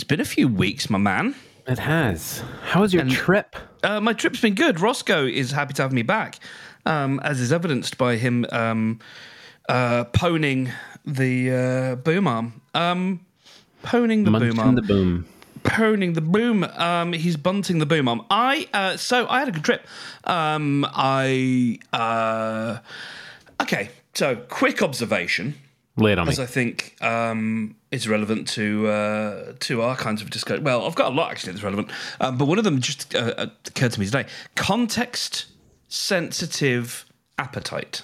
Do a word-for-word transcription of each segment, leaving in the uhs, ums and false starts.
It's been a few weeks, my man. It has. How was your And- trip? Uh, my trip's been good. Roscoe is happy to have me back, um, as is evidenced by him um, uh, poning the uh, boom arm. Um, poning the boom Munching arm. the boom. Poning the boom. Um, he's bunting the boom arm. I uh, so I had a good trip. Um, I uh, okay. So quick observation, Lay it on me. as I think um, is relevant to uh, to our kinds of discussion. Well, I've got a lot actually that's relevant, um, but one of them just uh, occurred to me today: context sensitive appetite.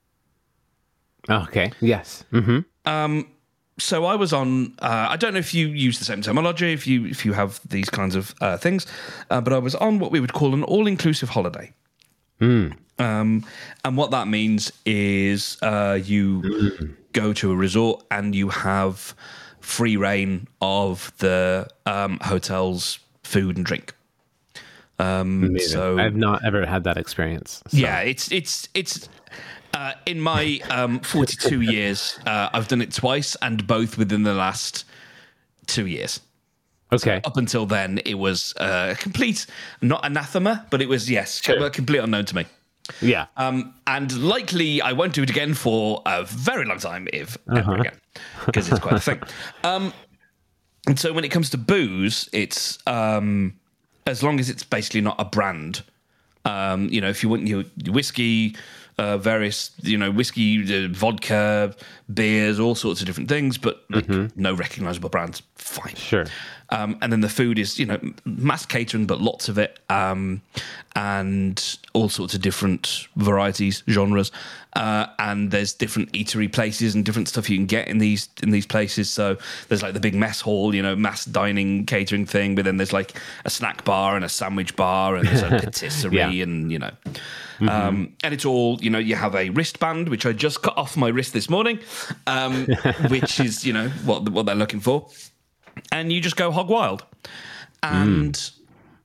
Okay. Yes. Mm-hmm. So I was on. Uh, I don't know if you use the same terminology, if you if you have these kinds of uh, things, uh, but I was on what we would call an all-inclusive holiday. Um, and what that means is uh, you mm. go to a resort and you have free reign of the um, hotel's food and drink. Um, so I've not ever had that experience. So. Yeah, it's it's it's. Uh, in my um, forty-two years, uh, I've done it twice, and both within the last two years. Okay. So up until then, it was uh, a complete, not anathema, but it was, yes, Sure. complete unknown to me. Yeah. Um, and likely, I won't do it again for a very long time, if ever again, because it's quite a thing. Um, and so when it comes to booze, it's um, as long as it's basically not a brand. Um, you know, if you want your, your whiskey, uh, various, you know, whiskey, uh, vodka, beers, all sorts of different things, but like, no recognizable brands, fine. Sure. Um, and then the food is, you know, mass catering, but lots of it, um, and all sorts of different varieties, genres. Uh, and there's different eatery places and different stuff you can get in these in these places. So there's like the big mess hall, you know, mass dining catering thing, but then there's like a snack bar and a sandwich bar and there's a patisserie Yeah. and, you know. Mm-hmm. Um, and it's all, you know, you have a wristband, which I just cut off my wrist this morning, um, which is, you know, what what they're looking for. And you just go hog wild. And mm.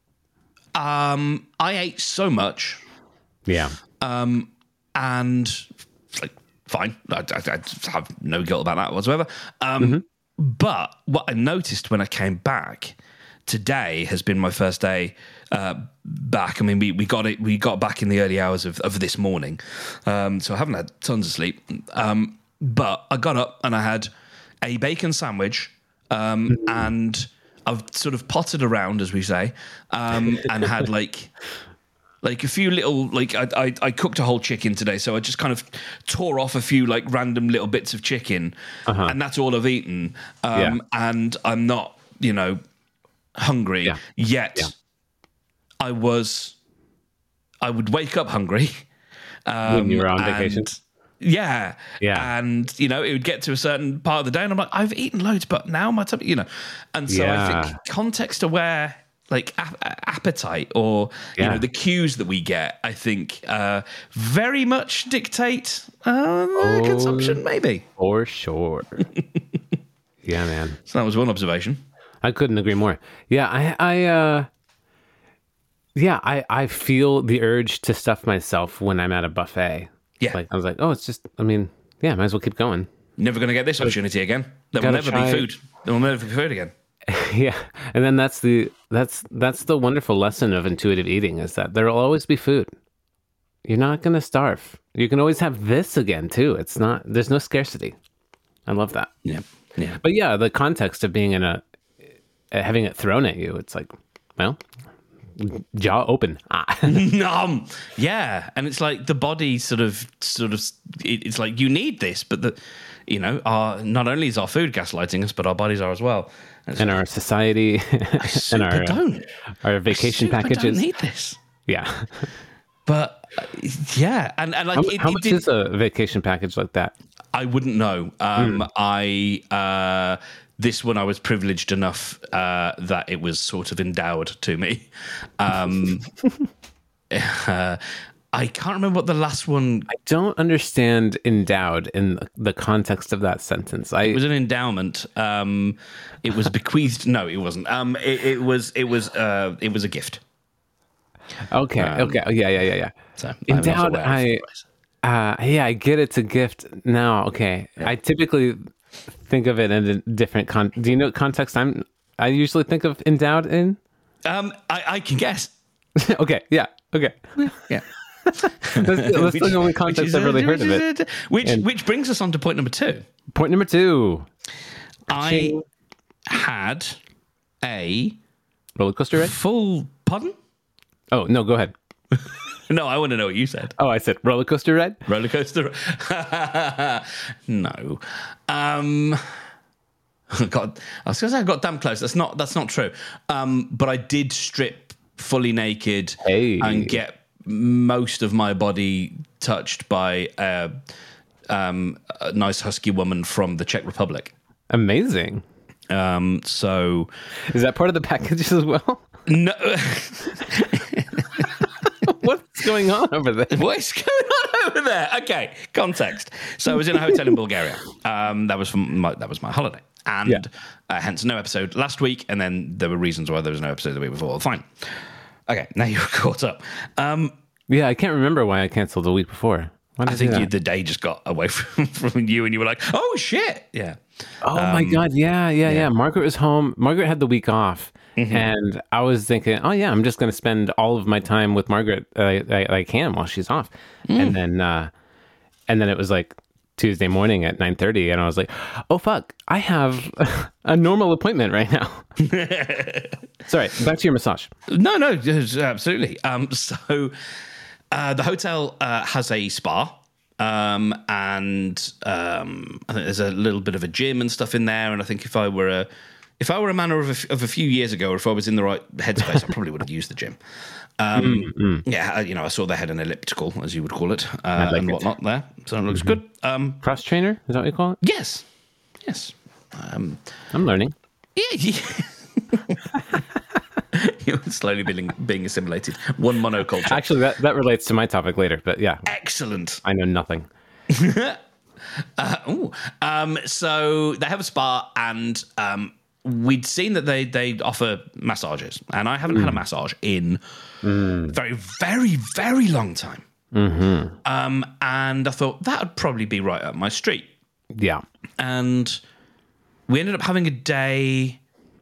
um, I ate so much. Yeah. Um, and like, fine. I, I, I have no guilt about that whatsoever. Um, mm-hmm. But what I noticed when I came back today has been my first day uh, back. I mean, we, we got it. We got back in the early hours of, of this morning. Um, so I haven't had tons of sleep. Um, but I got up and I had a bacon sandwich. Um, mm-hmm. And I've sort of potted around, as we say, um, and had like like a few little like I, I I cooked a whole chicken today, so I just kind of tore off a few like random little bits of chicken, uh-huh. and that's all I've eaten. Um, yeah. And I'm not, you know, hungry yeah. yet. Yeah. I was. I would wake up hungry um, when you were on and, vacation. Yeah. Yeah. And, you know, it would get to a certain part of the day and I'm like, I've eaten loads, but now my tummy, you know. And so yeah. I think context aware, like ap- appetite or, yeah. you know, the cues that we get, I think uh, very much dictate uh, oh, consumption, maybe. For sure. Yeah, man. So that was one observation. I couldn't agree more. Yeah, I, I, uh, yeah, I, I feel the urge to stuff myself when I'm at a buffet. Yeah. Like, I was like, oh, it's just, I mean, yeah, might as well keep going. Never going to get this opportunity again. There will never try. be food. There will never be food again. Yeah. And then that's the, that's, that's the wonderful lesson of intuitive eating is that there will always be food. You're not going to starve. You can always have this again too. It's not, there's no scarcity. I love that. Yeah. Yeah. But yeah, the context of being in a, having it thrown at you, it's like, well, jaw open. Ah. Nom. Yeah, and it's like the body sort of, sort of. It, it's like you need this, but the, you know, our not only is our food gaslighting us, but our bodies are as well, and, and our society, and our don't. our vacation I packages. Don't need this. Yeah, but uh, yeah, and and like how, it, how it much did, is a vacation package like that? I wouldn't know. Um, mm. I. Uh, This one I was privileged enough uh, that it was sort of endowed to me. Um, uh, I can't remember what the last one... I don't understand endowed in the context of that sentence. I... It was an endowment. Um, it was bequeathed. No, it wasn't. Um, it, it was. It was. Uh, it was a gift. Okay. Um, okay. Oh, yeah. Yeah. Yeah. Yeah. So endowed. I. Uh, yeah, I get it's a gift now. Okay. Yeah. I typically think of it in a different con. Do you know what context I'm I usually think of endowed in? Um, I, I can guess. Okay, yeah, okay. Yeah. That's, that's Which- the only which context is, I've really uh, heard of it. Which And- which brings us on to point number two. Point number two. I had a Roller coaster ride? full pardon. Oh, no, go ahead. No, I want to know what you said. Oh, I said roller coaster ride? Roller coaster. No. Um, God, I was going to say I got damn close. That's not. That's not true. Um, but I did strip fully naked Hey. and get most of my body touched by a, um, a nice husky woman from the Czech Republic. Amazing. Um, so Is that part of the package as well? no. What's going on over there? What is going on over there? Okay, context. So I was in a hotel in Bulgaria. Um, that was from my, that was my holiday, and Yeah. uh, hence no episode last week. And then there were reasons why there was no episode the week before. Fine. Okay, now you're caught up. Um, Yeah, I can't remember why I canceled the week before. Why did I do think that? you, the day just got away from, from you, and you were like, "Oh shit!" Yeah. Oh my God. Yeah, yeah, yeah, Margaret was home. Margaret had the week off. And I was thinking, oh, yeah, I'm just going to spend all of my time with Margaret uh, I, I can while she's off. And then uh, and then it was like Tuesday morning at nine thirty. And I was like, oh, fuck, I have a normal appointment right now. Sorry, back to your massage. No, no, absolutely. Um, so uh, the hotel uh, has a spa. Um, and um, I think there's a little bit of a gym and stuff in there. And I think if I were a if I were a man of a, of a few years ago, or if I was in the right headspace, I probably would have used the gym. Um, mm, mm. Yeah, you know, I saw they had an elliptical, as you would call it, uh, like and whatnot it. there. So it looks mm-hmm. good. Um, Cross trainer, is that what you call it? Yes, yes. Um, I'm learning. Yeah. yeah. You're slowly being, being assimilated. One monoculture. Actually, that, that relates to my topic later, but yeah. Excellent. I know nothing. uh, ooh. Um, so they have a spa, and um, we'd seen that they they offer massages, and I haven't mm. had a massage in mm. very, very, very long time. Mm-hmm. Um, and I thought that would probably be right up my street. Yeah. And we ended up having a day...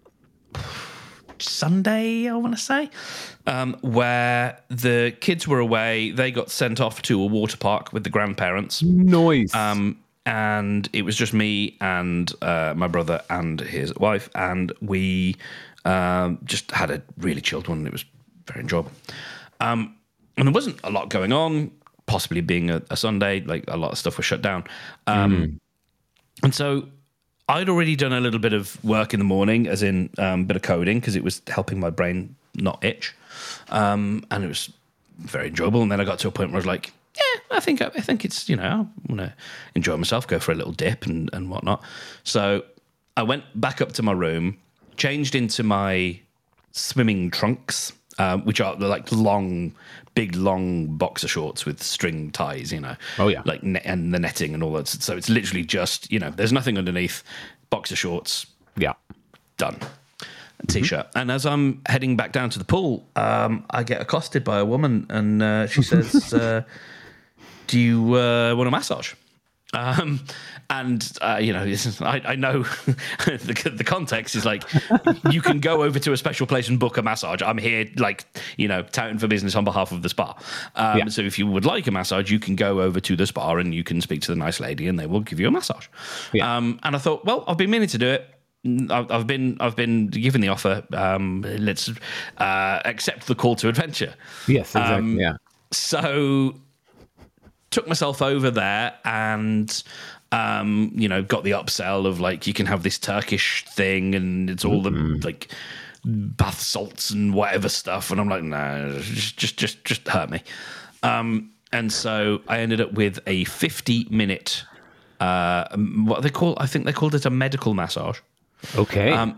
Sunday, I want to say, um, where the kids were away. They got sent off to a water park with the grandparents. Nice. Um, and it was just me and uh, my brother and his wife, and we um, just had a really chilled one. It was very enjoyable. Um, and there wasn't a lot going on, possibly being a, a Sunday, like a lot of stuff was shut down. Um, mm. And so... I'd already done a little bit of work in the morning, as in a um, bit of coding, because it was helping my brain not itch. Um, and it was very enjoyable. And then I got to a point where I was like, yeah, I think I think it's, you know, I want to enjoy myself, go for a little dip and, and whatnot. So I went back up to my room, changed into my swimming trunks, um, which are like long, big, long boxer shorts with string ties, you know. Oh, yeah. Like ne- and the netting and all that. So it's literally just, you know, there's nothing underneath. Boxer shorts. Yeah. Done. A T-shirt. Mm-hmm. And as I'm heading back down to the pool, um, I get accosted by a woman, and uh, she says, uh, do you uh, want a massage? Um, and, uh, you know, I, I know the, the context is like, you can go over to a special place and book a massage. I'm here, like, you know, touting for business on behalf of the spa. Um, yeah. So if you would like a massage, you can go over to the spa and you can speak to the nice lady and they will give you a massage. Yeah. Um, and I thought, well, I've been meaning to do it. I've, I've been I've been given the offer. Um, let's uh, accept the call to adventure. Yes, exactly. Um, yeah. So... took myself over there and, um, you know, got the upsell of like, you can have this Turkish thing and it's all mm-hmm. the like bath salts and whatever stuff. And I'm like, no, just, just, just, just hurt me. Um, and so I ended up with a fifty minute, uh, what they call, I think they called it a medical massage. Okay. Um,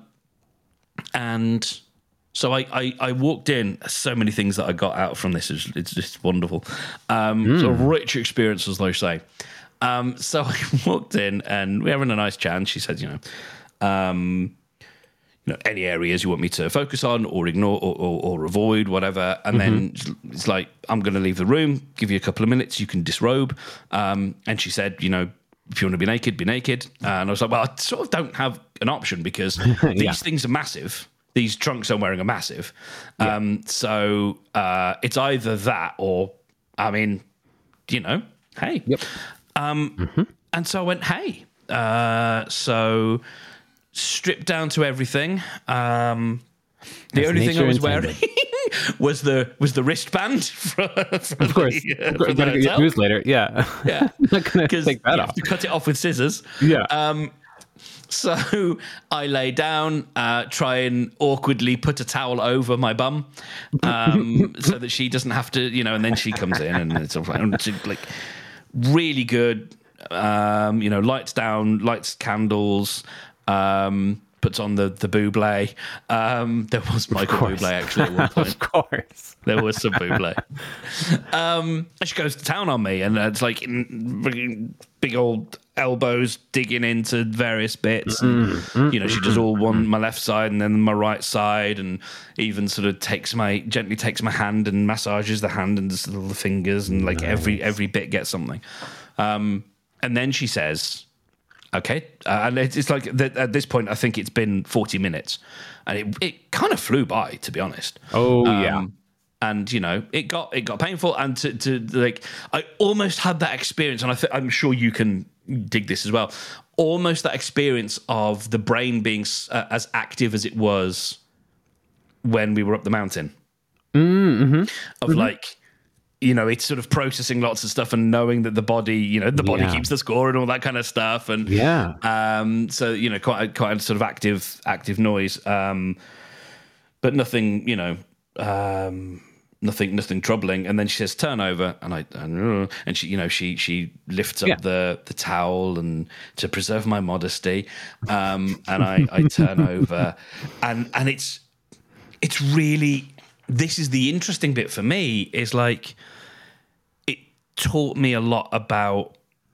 and so I, I, I walked in, so many things that I got out from this. It's, it's just wonderful. Um, mm. It's a rich experience, as they say. Um, so I walked in and we're having a nice chat. And she said, you know, um, you know, any areas you want me to focus on or ignore or, or, or avoid, whatever. And mm-hmm. then it's like, I'm going to leave the room, give you a couple of minutes, you can disrobe. Um, and she said, you know, if you want to be naked, be naked. Uh, and I was like, well, I sort of don't have an option because these Yeah. things are massive. These trunks I'm wearing are massive. Um, so uh, it's either that or, I mean, you know, hey. Yep. And so I went, hey. Uh, so stripped down to everything. Um, the As only thing I nature was intended. wearing was the was the wristband. For, for Of course. the, uh, Of course. for the Gotta get your hotel. newsletter. Yeah. Yeah, Not gonna because take that you off. have to cut it off with scissors. Yeah. Um, so I lay down, uh, try and awkwardly put a towel over my bum, um, so that she doesn't have to, you know. And then she comes in, and it's all like, it's like really good. Um, you know, lights down, lights, candles. Um, puts on the the Bublé. Um, there was Michael course. Bublé actually at one point. Of course. There was some Bublé. Um, and she goes to town on me, and it's like in big old elbows digging into various bits. And, Mm, you know, she does all one my left side and then my right side, and even sort of takes my gently takes my hand and massages the hand and the little fingers, and like every every bit gets something. Um, and then she says, okay. Uh, and it's, it's like th- at this point, I think it's been forty minutes, and it, it kind of flew by, to be honest. Oh, Um, yeah. And you know, it got it got painful, and to, to like, I almost had that experience, and I th- I'm sure you can dig this as well. Almost that experience of the brain being s- uh, as active as it was when we were up the mountain. Mm-hmm. Of like, you know, it's sort of processing lots of stuff and knowing that the body, you know, the body Yeah. keeps the score and all that kind of stuff. And Yeah. um, so you know, quite a, quite a sort of active active noise, um, but nothing, you know, um, nothing nothing troubling. And then she says turn over, and I and, and she, you know, she she lifts up Yeah. the the towel and to preserve my modesty, um, and I I turn over, and and it's it's really. This is the interesting bit for me, is like it taught me a lot about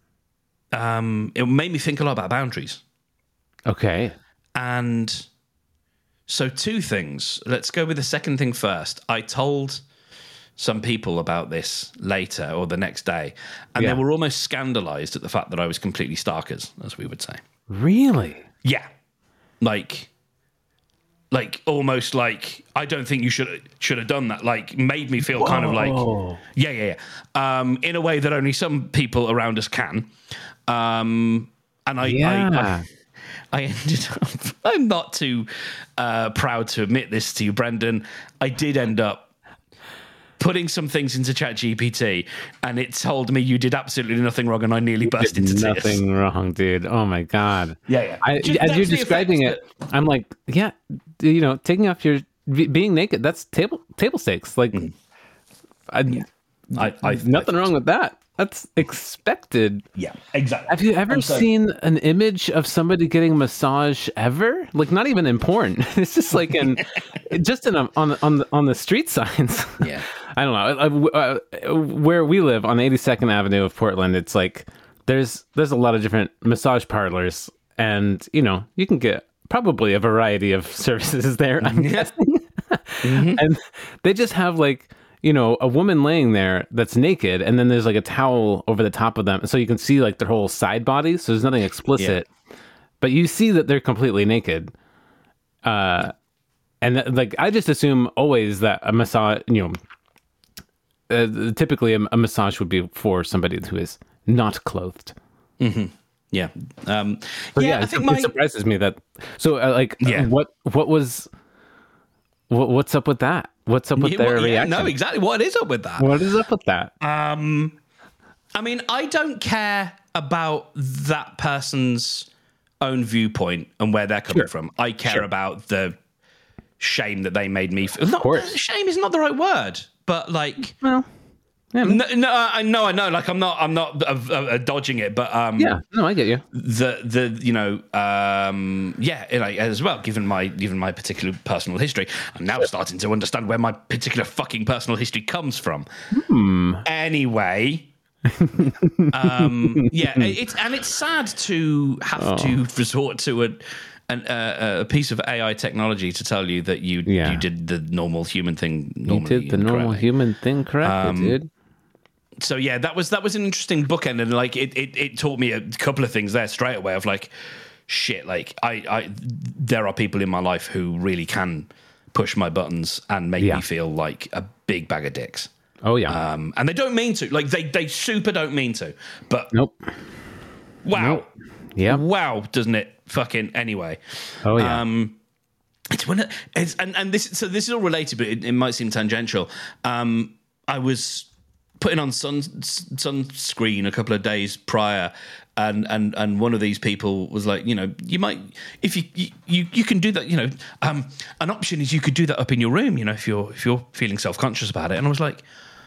um it made me think a lot about boundaries. Okay. And so two things. Let's go with the second thing first. I told some people about this later or the next day, and Yeah. they were almost scandalized at the fact that I was completely starkers, as we would say. Really? Yeah. Like Like almost like I don't think you should should have done that. Like made me feel kind of like Whoa. yeah yeah yeah um, in a way that only some people around us can. Um, and I, Yeah. I, I I ended up. I'm not too uh, proud to admit this to you, Brendan. I did end up putting some things into ChatGPT, and it told me you did absolutely nothing wrong, and I nearly burst into tears. Nothing wrong, dude. Oh my god. Yeah, yeah. I, Just- as that's you're the describing it, effect I'm like, yeah, you know, taking off your be- being naked. That's table table stakes. Like, I, I, I, nothing wrong with that. That's expected. Yeah, exactly. Have you ever And so- seen an image of somebody getting a massage ever? Like, not even in porn. It's just like in, just in a, on on the, on the street signs. Yeah. I don't know. Uh, uh, where we live on eighty-second Avenue of Portland, it's like there's there's a lot of different massage parlors, and you know you can get probably a variety of services there. I'm guessing, and they just have like. You know, a woman laying there that's naked, and then there's like a towel over the top of them, so you can see like their whole side body. So there's nothing explicit, but you see that they're completely naked. Uh, and th- like I just assume always that a massage, you know, uh, typically a, a massage would be for somebody who is not clothed. Yeah. Um, But yeah, yeah, I it, think it my surprises me that. So, uh, like, uh, Yeah. what what was what, what's up with that? What's up with Yeah, their well, yeah, reaction? no, exactly. What is up with that? What is up with that? Um, I mean, I don't care about that person's own viewpoint and where they're coming Sure. from. I care Sure. about the shame that they made me feel. Not, course. shame is not the right word, but like, Well, yeah, no, no, I know, I know. Like, I'm not, I'm not uh, uh, dodging it, but um, yeah, no, I get you. the the you know um yeah like as well given my given my particular personal history, I'm now starting to understand where my particular fucking personal history comes from. Anyway, um yeah it- it's and it's sad to have to resort to a an, uh, a piece of A I technology to tell you that you Yeah. you did the normal human thing You normally did the normal incorrectly. human thing correctly, Um, dude. so yeah, that was that was an interesting bookend, and like it, it it taught me a couple of things there straight away of like, shit, like I, I there are people in my life who really can push my buttons and make Yeah. me feel like a big bag of dicks. Oh yeah. Um, and they don't mean to. Like they they super don't mean to. But nope. wow. Nope. Yeah. Wow, doesn't it fucking anyway. Oh yeah. Um it's when it, it's and, and this so this is all related, but it, it might seem tangential. Um I was putting on sun sunscreen a couple of days prior, and and and one of these people was like, you know, you might if you you you can do that, you know, um an option is you could do that up in your room, you know, if you're if you're feeling self-conscious about it. And I was like,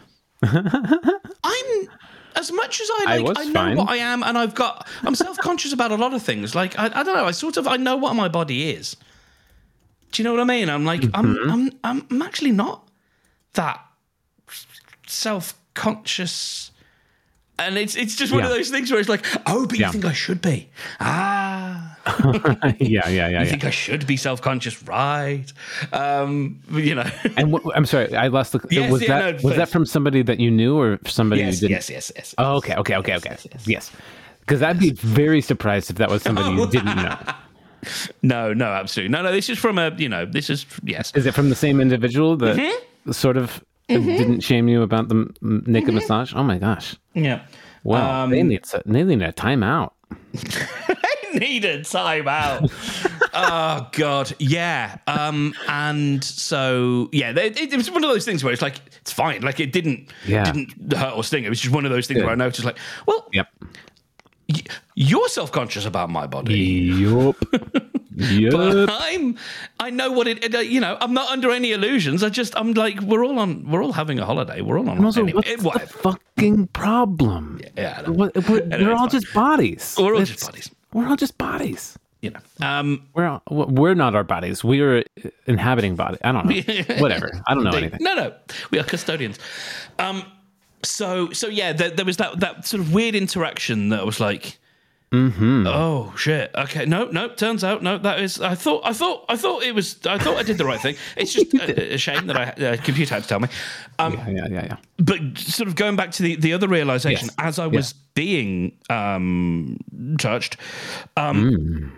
I'm as much as I I like was I, know fine. what I am, and I've got I'm self-conscious about a lot of things. Like I, I don't know, I sort of I know what my body is. Do you know what I mean? I'm like Mm-hmm. I'm I'm I'm actually not that self-conscious, and it's it's just one Yeah. of those things where it's like, oh, but Yeah. you think I should be? Ah, yeah, yeah, yeah, you yeah. think I should be self-conscious, right? Um, you know. And what, I'm sorry, I lost the. Yes, was yeah, that no, was please. that from somebody that you knew or somebody yes, you didn't? yes, yes, yes. Oh, okay, okay, okay, Yes, okay. yes, yes. Yes, because I'd be very surprised if that was somebody you didn't know. No, no, absolutely. No, no, this is from a, you know, this is, yes. Is it from the same individual that Mm-hmm. sort of didn't shame you about the m- naked massage? Oh my gosh! Yeah. Well, Um, they need to, they need a timeout. I need a time out. Oh, God. Yeah. Um, and so, yeah, it, it was one of those things where it's like, it's fine. Like, it didn't, Yeah. didn't hurt or sting. It was just one of those things Good. where I noticed, like, well, Yep. y- you're self-conscious about my body. Yup. Yup. But I'm, I know what it, it, you know, I'm not under any illusions. I just, I'm like, we're all on, we're all having a holiday. We're all on, Also, anyway, what's it- the whatever. fucking problem? Yeah, I know. What, we're, Anyway, they're it's all fine. just bodies. We're all It's- just bodies. We're all just bodies. You know, um, We're all, we're not our bodies. We're inhabiting body. I don't know. Whatever. I don't know They- anything. No, no, we are custodians. Um, so, so yeah, there, there was that that sort of weird interaction that was like, Mm-hmm. oh shit, okay, no, no. Turns out, no, that is. I thought, I thought, I thought it was. I thought I did the right thing. It's just a, a shame that I uh, computer had to tell me. Um, Yeah, yeah, yeah, yeah. But sort of going back to the, the other realization, Yes. as I was being um, touched, um,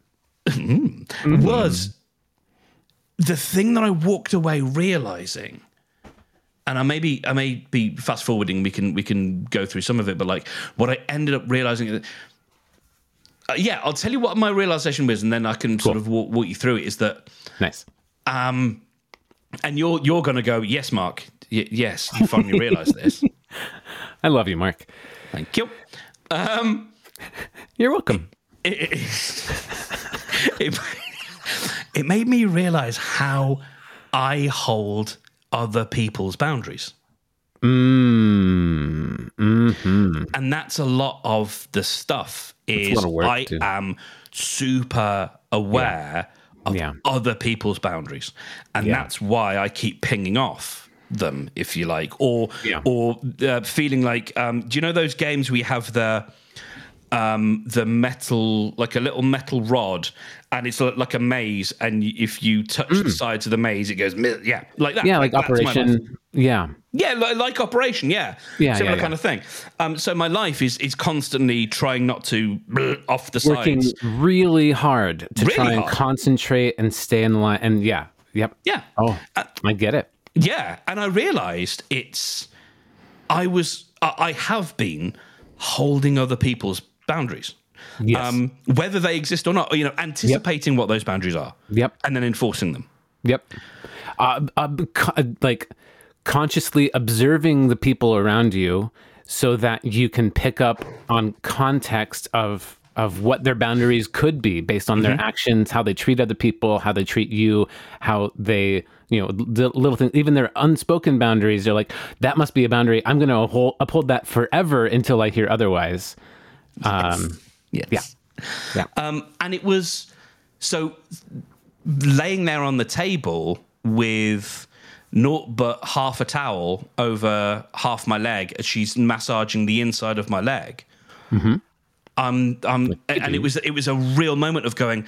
was the thing that I walked away realizing, and I may be I may be fast forwarding. We can we can go through some of it, but like what I ended up realizing. Uh, yeah, I'll tell you what my realization was, and then I can sort of walk, walk you through it. Is that, Nice. um, and you're you're going to go, yes, Mark, y- yes, you finally realized this. I love you, Mark. Thank you. Um, You're welcome. it, it, it, it made me realize how I hold other people's boundaries. Mm, mm-hmm. And that's a lot of the stuff a is lot of work, I too. am super aware of Yeah. other people's boundaries. And Yeah. that's why I keep pinging off them, if you like, or Yeah. or uh, feeling like, um, do you know those games we have the um, the metal, like a little metal rod, and it's like a maze, and if you touch the sides of the maze, it goes, mi- yeah, like that. Mm. Yeah, like that's my life. Operation. Yeah. Yeah, like, like Operation, yeah. Yeah, Similar yeah, kind yeah. of thing. Um, so my life is is constantly trying not to bleh off the Working sides. really hard to Really try and hard. concentrate and stay in line. And yeah. Yep. Yeah. Oh, I get it. Yeah. And I realized it's, I was, I I have been holding other people's boundaries. Yes. Um, whether they exist or not, you know, anticipating what those boundaries are. Yep. And then enforcing them. Yep. Uh, uh, co- like consciously observing the people around you so that you can pick up on context of of what their boundaries could be based on their actions, how they treat other people, how they treat you, how they, you know, the little things, even their unspoken boundaries. They're like, that must be a boundary. I'm going to uphold, uphold that forever until I hear otherwise. Um, Yes. Yeah. Yeah. Um, and it was so laying there on the table with naught but half a towel over half my leg as she's massaging the inside of my leg. Mm-hmm. Um, um, and it was it was a real moment of going,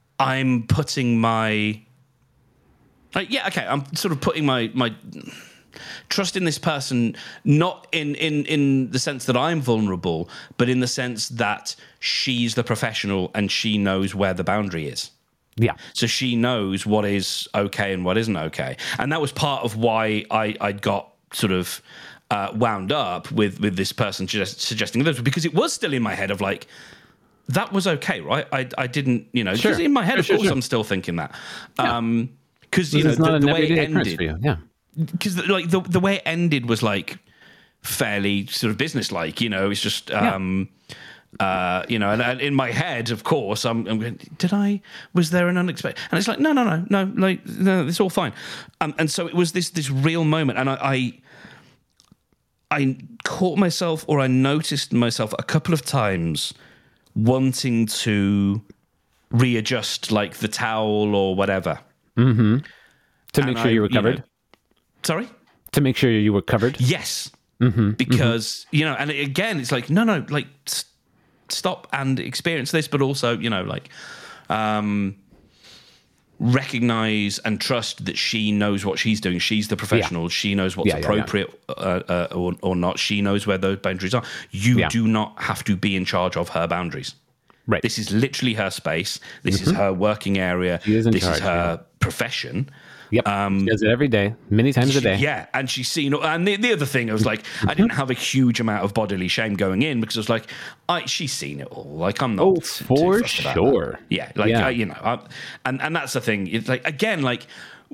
I'm putting my, like, yeah, okay, I'm sort of putting my my trust in this person, not in, in, in the sense that I'm vulnerable, but in the sense that she's the professional and she knows where the boundary is. Yeah. So she knows what is okay and what isn't okay. And that was part of why I, I got sort of uh, wound up with, with this person suggest, suggesting this, because it was still in my head of like, that was okay, right? I, I didn't, you know, because sure. in my head, sure, of sure, course, sure. I'm still thinking that. Yeah. Um, because, you know, it's not the, an the way it everyday occurrence ended... for you. Yeah. Because like the the way it ended was like fairly sort of businesslike, you know. It's just um, yeah. uh, you know, and, and in my head, of course, I'm, I'm going, did I? Was there an unexpected? And it's like, no, no, no, no, like no, it's all fine. Um, and so it was this this real moment, and I, I I caught myself, or I noticed myself a couple of times wanting to readjust, like the towel or whatever. Mm-hmm. To make And sure I, you were covered. You know, sorry? To make sure you were covered? Yes. Mm-hmm. Because, mm-hmm. you know, and again, it's like, no, no, like, st- stop and experience this, but also, you know, like, um, recognize and trust that she knows what she's doing. She's the professional. Yeah. She knows what's yeah, appropriate yeah, yeah. Uh, uh, or, or not. She knows where those boundaries are. You yeah. do not have to be in charge of her boundaries. Right. This is literally her space. This mm-hmm. is her working area. She is in this charge, is her yeah. profession. Yep, um, she does it every day, many times she, a day. Yeah, and she's seen... And the, the other thing, I was like, I didn't have a huge amount of bodily shame going in because I was like, I, she's seen it all. Like, I'm not... Oh, for sure. Yeah, like, yeah. I, you know, I, and, and that's the thing. It's like, again, like,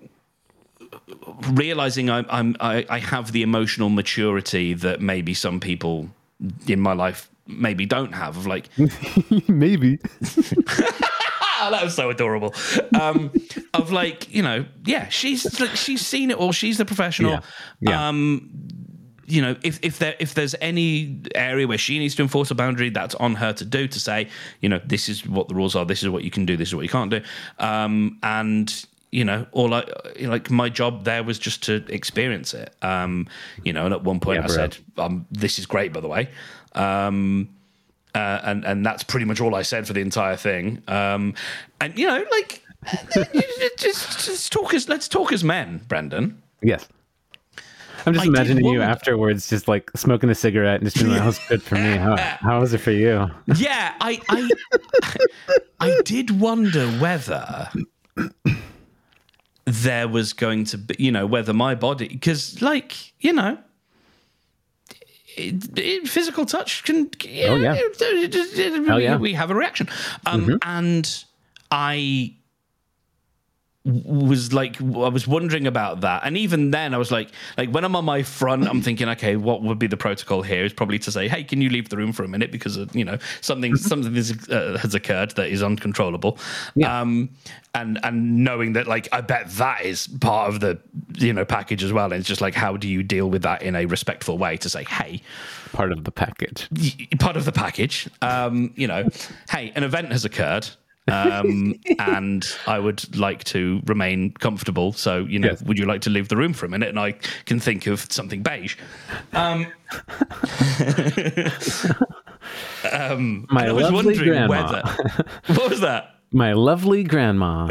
realizing I'm, I'm, I, I have the emotional maturity that maybe some people in my life maybe don't have. Of like... maybe. Oh, that was so adorable. Um, of like, you know, yeah, she's like, she's seen it all. She's the professional. Yeah. Yeah. Um, you know, if if there if there's any area where she needs to enforce a boundary, that's on her to do. To say, you know, this is what the rules are. This is what you can do. This is what you can't do. Um, and you know, all I like my job there was just to experience it. Um, you know, and at one point yeah, I said, um, "This is great, by the way." Um, Uh, and and that's pretty much all I said for the entire thing. Um, and you know, like, just, just talk as let's talk as men, Brendan. Yes, I'm just I imagining you afterwards, just like smoking a cigarette and just being like, "That was good for me. How how was it for you?" Yeah, I I I did wonder whether there was going to be, you know, whether my body, because like, you know. It, it, physical touch can, you know, oh yeah, it, it, it, Hell yeah. we have a reaction. Um, mm-hmm. And I was like, I was wondering about that. And even then I was like, like when I'm on my front, I'm thinking, okay, what would be the protocol here is probably to say, hey, can you leave the room for a minute? Because, of, you know, something, something is, uh, has occurred that is uncontrollable. Yeah. Um, and, and knowing that, like, I bet that is part of the, you know, package as well. And it's just like, how do you deal with that in a respectful way to say, hey, part of the package, part of the package, um, you know, hey, an event has occurred. um, and I would like to remain comfortable. So, you know, yes. Would you like to leave the room for a minute? And I can think of something beige. Um, um, My I was lovely wondering grandma. Whether, what was that? My lovely grandma.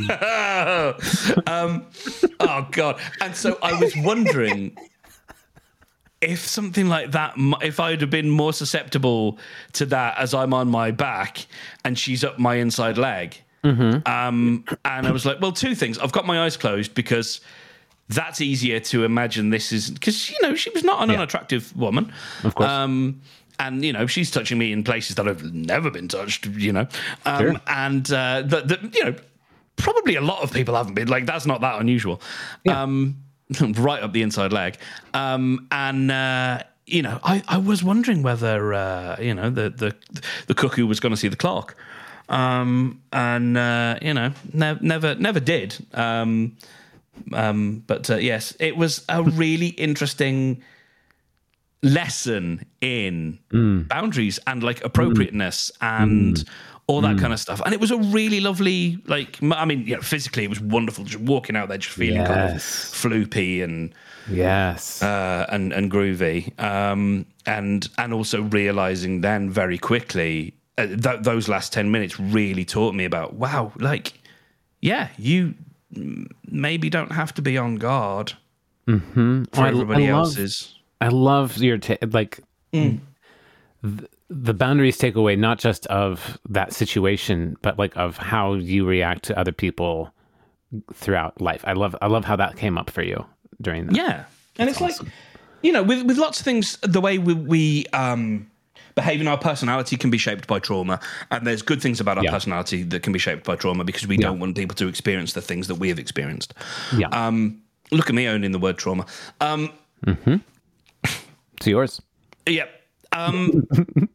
um, oh, God. And so I was wondering... if something like that, if I'd have been more susceptible to that as I'm on my back and she's up my inside leg. Mm-hmm. Um, and I was like, well, two things. I've got my eyes closed because that's easier to imagine this is... Because, you know, she was not an yeah. unattractive woman. Of course. Um, and, you know, she's touching me in places that I've never been touched, you know. Um, sure. And, uh, the, the, you know, probably a lot of people haven't been. Like, that's not that unusual. Yeah. Um right up the inside leg. Um, and, uh, you know, I, I was wondering whether, uh, you know, the, the, the cuckoo was going to see the clock. Um, and, uh, you know, ne- never never did. Um, um, but, uh, yes, it was a really interesting lesson in mm. boundaries and, like, appropriateness mm. and... Mm. all that mm. kind of stuff. And it was a really lovely, like, I mean, you know, physically it was wonderful just walking out there, just feeling yes. kind of floopy and yes, uh, and and groovy. Um, and and also realizing then very quickly uh, th- those last ten minutes really taught me about, wow, like, yeah, you maybe don't have to be on guard Mm-hmm. for Oh, I, everybody I love, else's. I love your ta- like Mm. th- the boundaries take away not just of that situation, but like of how you react to other people throughout life. I love I love how that came up for you during that. Yeah, and it's like, you know, with with lots of things, the way we, we um, behave in our personality can be shaped by trauma, and there's good things about our Yeah. personality that can be shaped by trauma because we Yeah. don't want people to experience the things that we have experienced. Yeah. Um, look at me owning the word trauma. Um, It's yours. yeah. Um,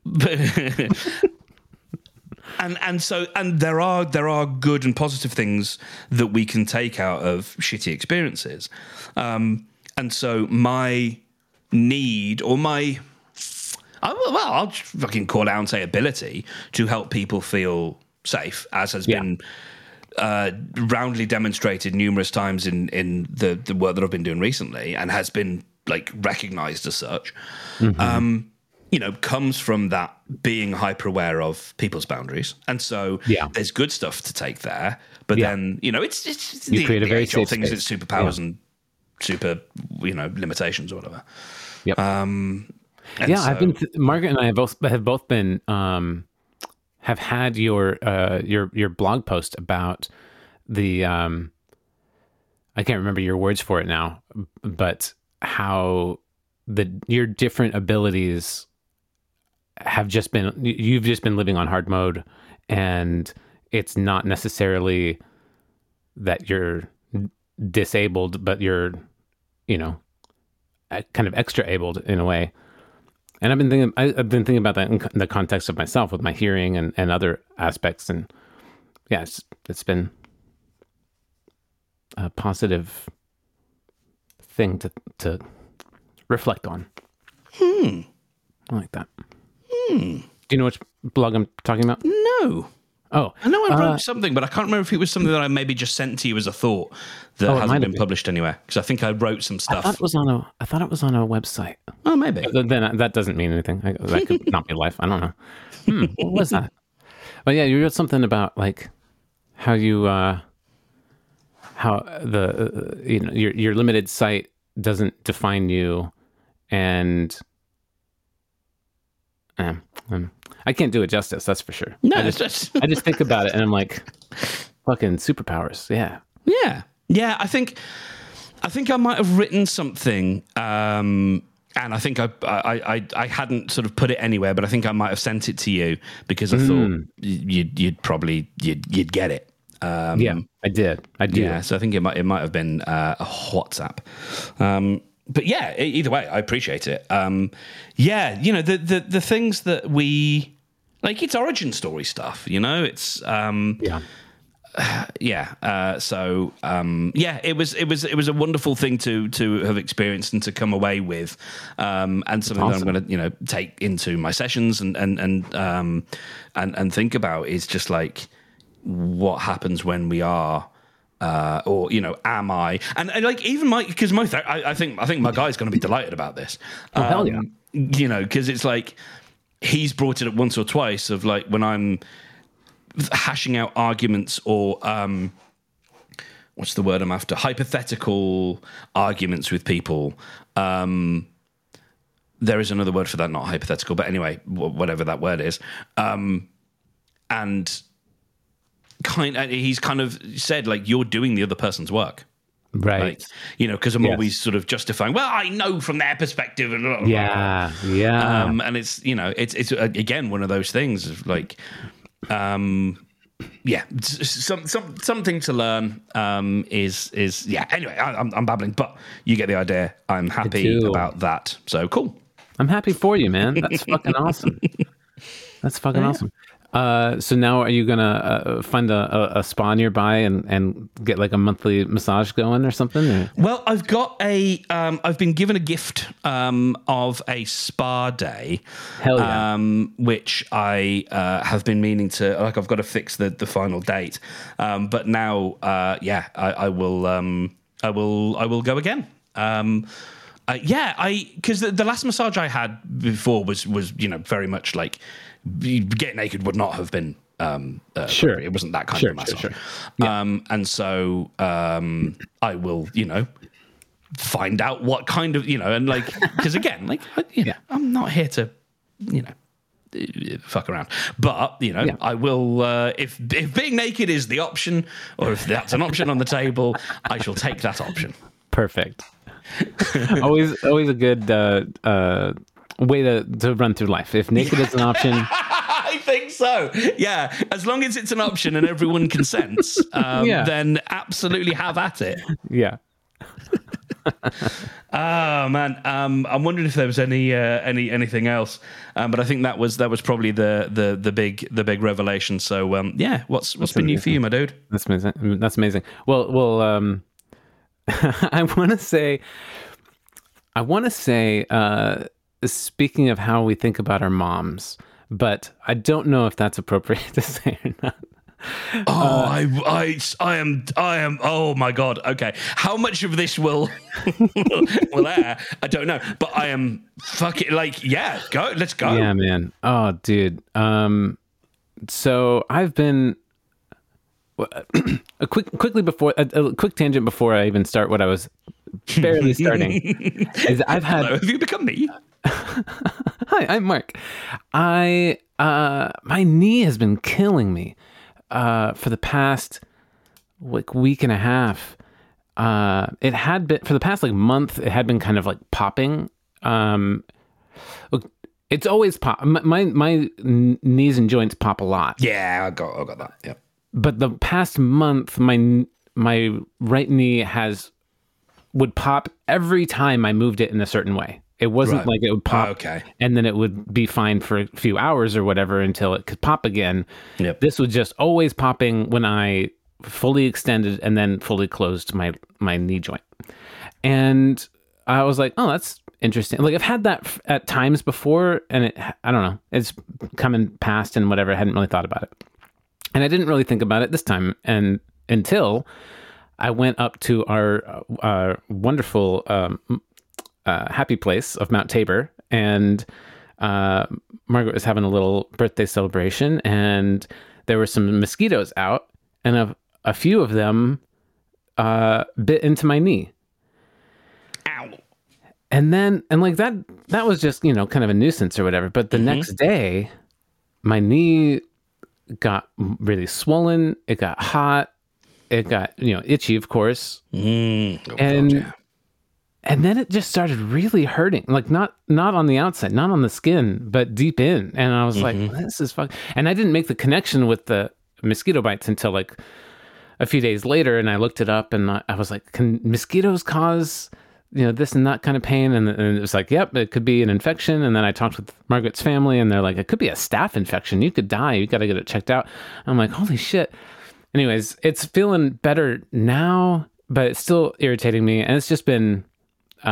and and so and there are there are good and positive things that we can take out of shitty experiences. Um, and so my need or my I, well, I'll just fucking call it out and say ability to help people feel safe, as has Yeah. been uh, roundly demonstrated numerous times in in the the work that I've been doing recently, and has been like recognized as such. Um, you know, comes from that being hyper aware of people's boundaries, and so Yeah. there's good stuff to take there. But Yeah. then you know, it's it's You the, create a the very age-old safe things, it's space. superpowers Yeah. and super, you know, limitations or whatever. Yep. Um, and yeah, I've so- been th- Margaret and I have both have both been um, have had your uh, your your blog post about the um, I can't remember your words for it now, but how the your different abilities have just been you've just been living on hard mode, and it's not necessarily that you're disabled, but you're you know uh, kind of extra abled in a way. And I've been thinking, I, I've been thinking about that in, co- in the context of myself with my hearing and, and other aspects. And yeah, it's, it's been a positive thing to, to reflect on. Hmm. I like that. Hmm. Do you know which blog I'm talking about? No. Oh, I know I wrote uh, something, but I can't remember if it was something that I maybe just sent to you as a thought that Oh, it hasn't might have been been. published anywhere. Because I think I wrote some I stuff. thought it was on a, I thought it was on a website. Oh, maybe. But then that doesn't mean anything. I, that could not be life. I don't know. Hmm, what was that? But yeah, you wrote something about like how you, uh, how the uh, you know your your limited sight doesn't define you, and um, um, I can't do it justice. That's for sure. No, I it's just just I just think about it and I'm like, fucking superpowers. Yeah. yeah, yeah. I think I think I might have written something, um, and I think I, I I I hadn't sort of put it anywhere, but I think I might have sent it to you because I thought you'd you'd probably you'd you'd get it. Um, Yeah, I did. I do. Yeah, so I think it might it might have been uh, a WhatsApp. Um, but yeah, e- either way, I appreciate it. Um, yeah, you know the, the the things that we like, it's origin story stuff. You know, it's um, Yeah. yeah. Uh, so um, yeah, it was it was it was a wonderful thing to to have experienced and to come away with, um, and something awesome. that I'm going to you know take into my sessions and and and um, and and think about is just like what happens when we are. Uh, or you know, am I? And, and like even my because my th- I, I think I think my guy's going to be delighted about this. Oh, hell yeah. You know, because it's like he's brought it up once or twice of like when I'm hashing out arguments or um, what's the word I'm after? Hypothetical arguments with people. Um, there is another word for that, not hypothetical, but anyway, w- whatever that word is. Um, and kind, of, he's kind of said like you're doing the other person's work. Right. Like, you know, because I'm Yes. always sort of justifying. Well, I know from their perspective, and blah, blah, blah. Yeah. Yeah. Um, and it's you know, it's it's uh, again one of those things of like, um, yeah, s- s- some some something to learn. Um, is is yeah. Anyway, I, I'm I'm babbling, but you get the idea. I'm happy do. about that. So cool. I'm happy for you, man. That's fucking awesome. That's fucking awesome. Uh, so now are you gonna uh, find a, a, a spa nearby and, and get like a monthly massage going or something? Or? Well, I've got a. Um, I've been given a gift um, of a spa day. Hell yeah. Um, which I uh, have been meaning to. Like, I've got to fix the, the final date. Um, but now, uh, yeah, I, I will. Um, I will. I will go again. Um, uh, yeah, I because the, the last massage I had before was was you know very much like get naked would not have been. Um, uh, Sure. It wasn't that kind Sure, of massage. sure, sure. Um, and so um, I will, you know, find out what kind of, you know, and like, because again, like, I, you know, Yeah. I'm not here to, you know, fuck around, but you know, Yeah. I will. Uh, if if being naked is the option, or if that's an option on the table, I shall take that option. Perfect. always, always a good uh, uh, way to, to run through life. If naked is an option, I think so. Yeah, as long as it's an option and everyone consents, um, Yeah. then absolutely have at it. yeah. Oh man, um, I'm wondering if there was any uh, any anything else, um, but I think that was that was probably the the the big the big revelation. So um, yeah, what's what's That's been new amazing. for you, my dude? That's amazing. That's amazing. Well, well, um, I want to say, I want to say, uh, speaking of how we think about our moms, but I don't know if that's appropriate to say or not. Oh, I, I, I am, I am. Oh my god. Okay, how much of this will will air? I don't know, but I am fucking like, yeah, go. Let's go. Yeah, man. Oh, dude. Um, so I've been a quick, quickly before a, a quick tangent before I even start what I was barely starting. is I've had. Hello, have you become me? Hi, I'm Mark. I uh, my knee has been killing me uh, for the past like week and a half. Uh, it had been for the past like month. It had been kind of like popping. Um, look, it's always pop. My, my my knees and joints pop a lot. Yeah, I got, I got that. Yeah. But the past month, my my right knee has would pop every time I moved it in a certain way. It wasn't Right. like it would pop Oh, okay. and then it would be fine for a few hours or whatever until it could pop again. Yep. This was just always popping when I fully extended and then fully closed my my knee joint. And I was like, oh, that's interesting. Like I've had that f- at times before, and it, I don't know, it's come and passed and whatever. I hadn't really thought about it. And I didn't really think about it this time, and until I went up to our uh, wonderful um, uh, happy place of Mount Tabor, and uh, Margaret was having a little birthday celebration, and there were some mosquitoes out, and a, a few of them uh, bit into my knee. Ow. And then, and like that, that was just, you know, kind of a nuisance or whatever. But the Mm-hmm. next day, my knee got really swollen. It got hot. It got, you know, itchy, of course. Mm. Oh, And God, yeah. and then it just started really hurting, like not not on the outside, not on the skin, but deep in. And I was Mm-hmm. like, this is fuck. And I didn't make the connection with the mosquito bites until like a few days later. And I looked it up, and I, I was like, can mosquitoes cause, you know, this and that kind of pain? And, and it was like, yep, it could be an infection. And then I talked with Margaret's family, and they're like, it could be a staph infection. You could die. You got to get it checked out. I'm like, holy shit. Anyways, it's feeling better now, but it's still irritating me. And it's just been uh,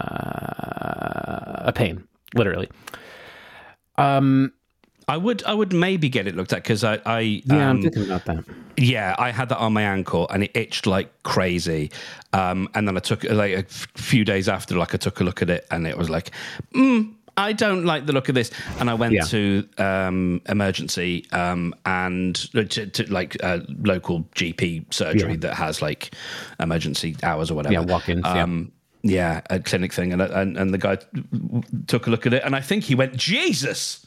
a pain, literally. Um, I would, I would maybe get it looked at because I, I, yeah, um, I'm thinking about that. yeah, I had that on my ankle and it itched like crazy. Um, and then I took like a f- few days after, like I took a look at it and it was like, mm, I don't like the look of this. And I went Yeah. to um, emergency um, and to, to like a local G P surgery Yeah. that has like emergency hours or whatever. Yeah, walk-ins, yeah. Um, yeah, a clinic thing, and, and and the guy took a look at it, and I think he went, Jesus.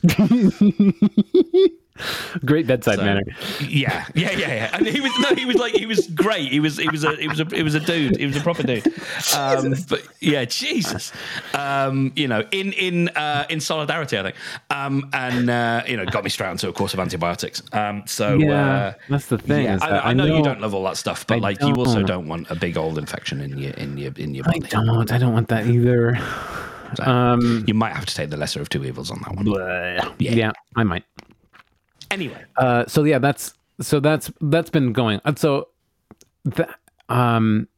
Great bedside So, manner. Yeah, yeah, yeah, yeah. And he was no, he was like he was great. He was he was a he was a he was a dude. He was a proper dude. Um, but yeah, Jesus. Um, you know, in in uh, in solidarity, I think. Um, and uh, you know, got me straight onto a course of antibiotics. Um, so Yeah, uh, that's the thing. yeah, is I, that I know you know- don't love all that stuff, but I like you also don't. don't want a big old infection in your in your in your I body. don't. I don't want that either. Um, You might have to take the lesser of two evils on that one. yeah. yeah, I might. Anyway, Uh, so yeah, that's so that's that's been going. And so that um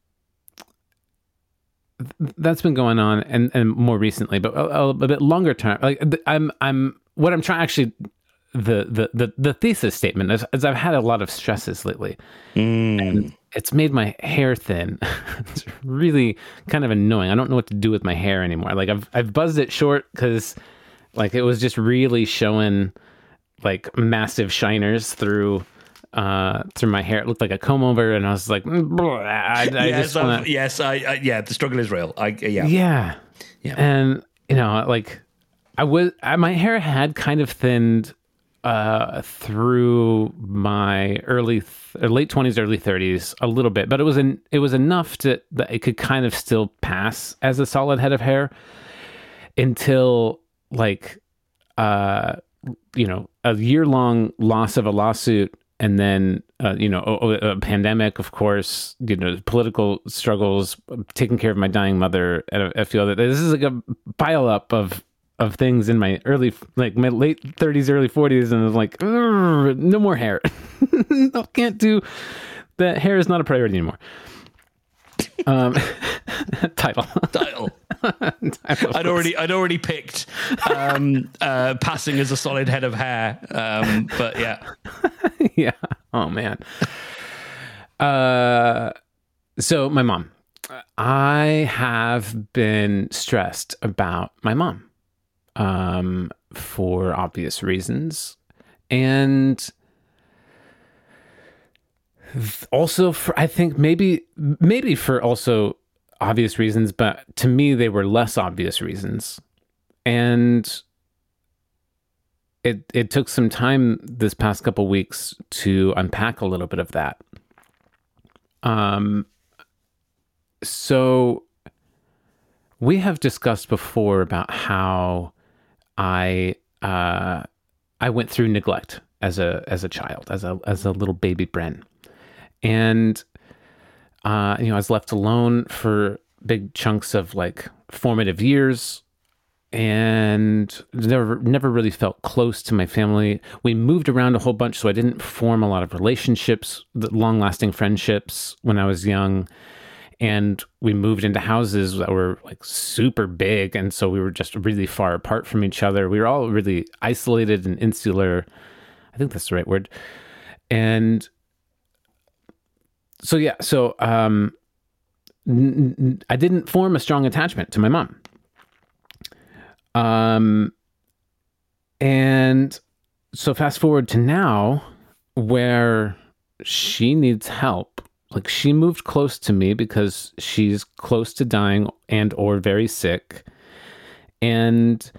th- that's been going on, and and more recently, but a, a bit longer term. Like th- I'm I'm what I'm trying actually the the the, the thesis statement is, is I've had a lot of stresses lately. And it's made my hair thin. It's really kind of annoying. I don't know what to do with my hair anymore. Like I've I've buzzed it short because like it was just really showing like massive shiners through uh, through my hair. It looked like a comb over, and I was like, "Bleh, I, I yes, just wanna... yes, I, I, yeah. The struggle is real. I, yeah, yeah, yeah. And you know, like I was, I, my hair had kind of thinned uh, through my early, th- late twenties, early thirties, a little bit, but it was an, it was enough to that it could kind of still pass as a solid head of hair until like, uh, you know, a year long loss of a lawsuit. And then, uh, you know, a, a pandemic, of course, you know, political struggles, taking care of my dying mother. And I feel that this is like a pile up of, of things in my early, like my late thirties, early forties. And I was like, no more hair. No, can't do that. Hair is not a priority anymore. Um, title. Title. I'd already, I'd already picked um, uh, passing as a solid head of hair, um, but yeah, yeah. Oh man. Uh, so my mom. I have been stressed about my mom, um, for obvious reasons, and also for, I think maybe, maybe for also obvious reasons, but to me, they were less obvious reasons. And it, it took some time this past couple weeks to unpack a little bit of that. Um, so we have discussed before about how I, uh, I went through neglect as a, as a child, as a, as a little baby Bren. And, uh, you know, I was left alone for big chunks of like formative years and never, never really felt close to my family. We moved around a whole bunch, so I didn't form a lot of relationships, long lasting friendships when I was young. And we moved into houses that were like super big. And so we were just really far apart from each other. We were all really isolated and insular. I think that's the right word. And So yeah, so um, n- n- I didn't form a strong attachment to my mom, um, and so fast forward to now, where she needs help. Like she moved close to me because she's close to dying and or very sick, and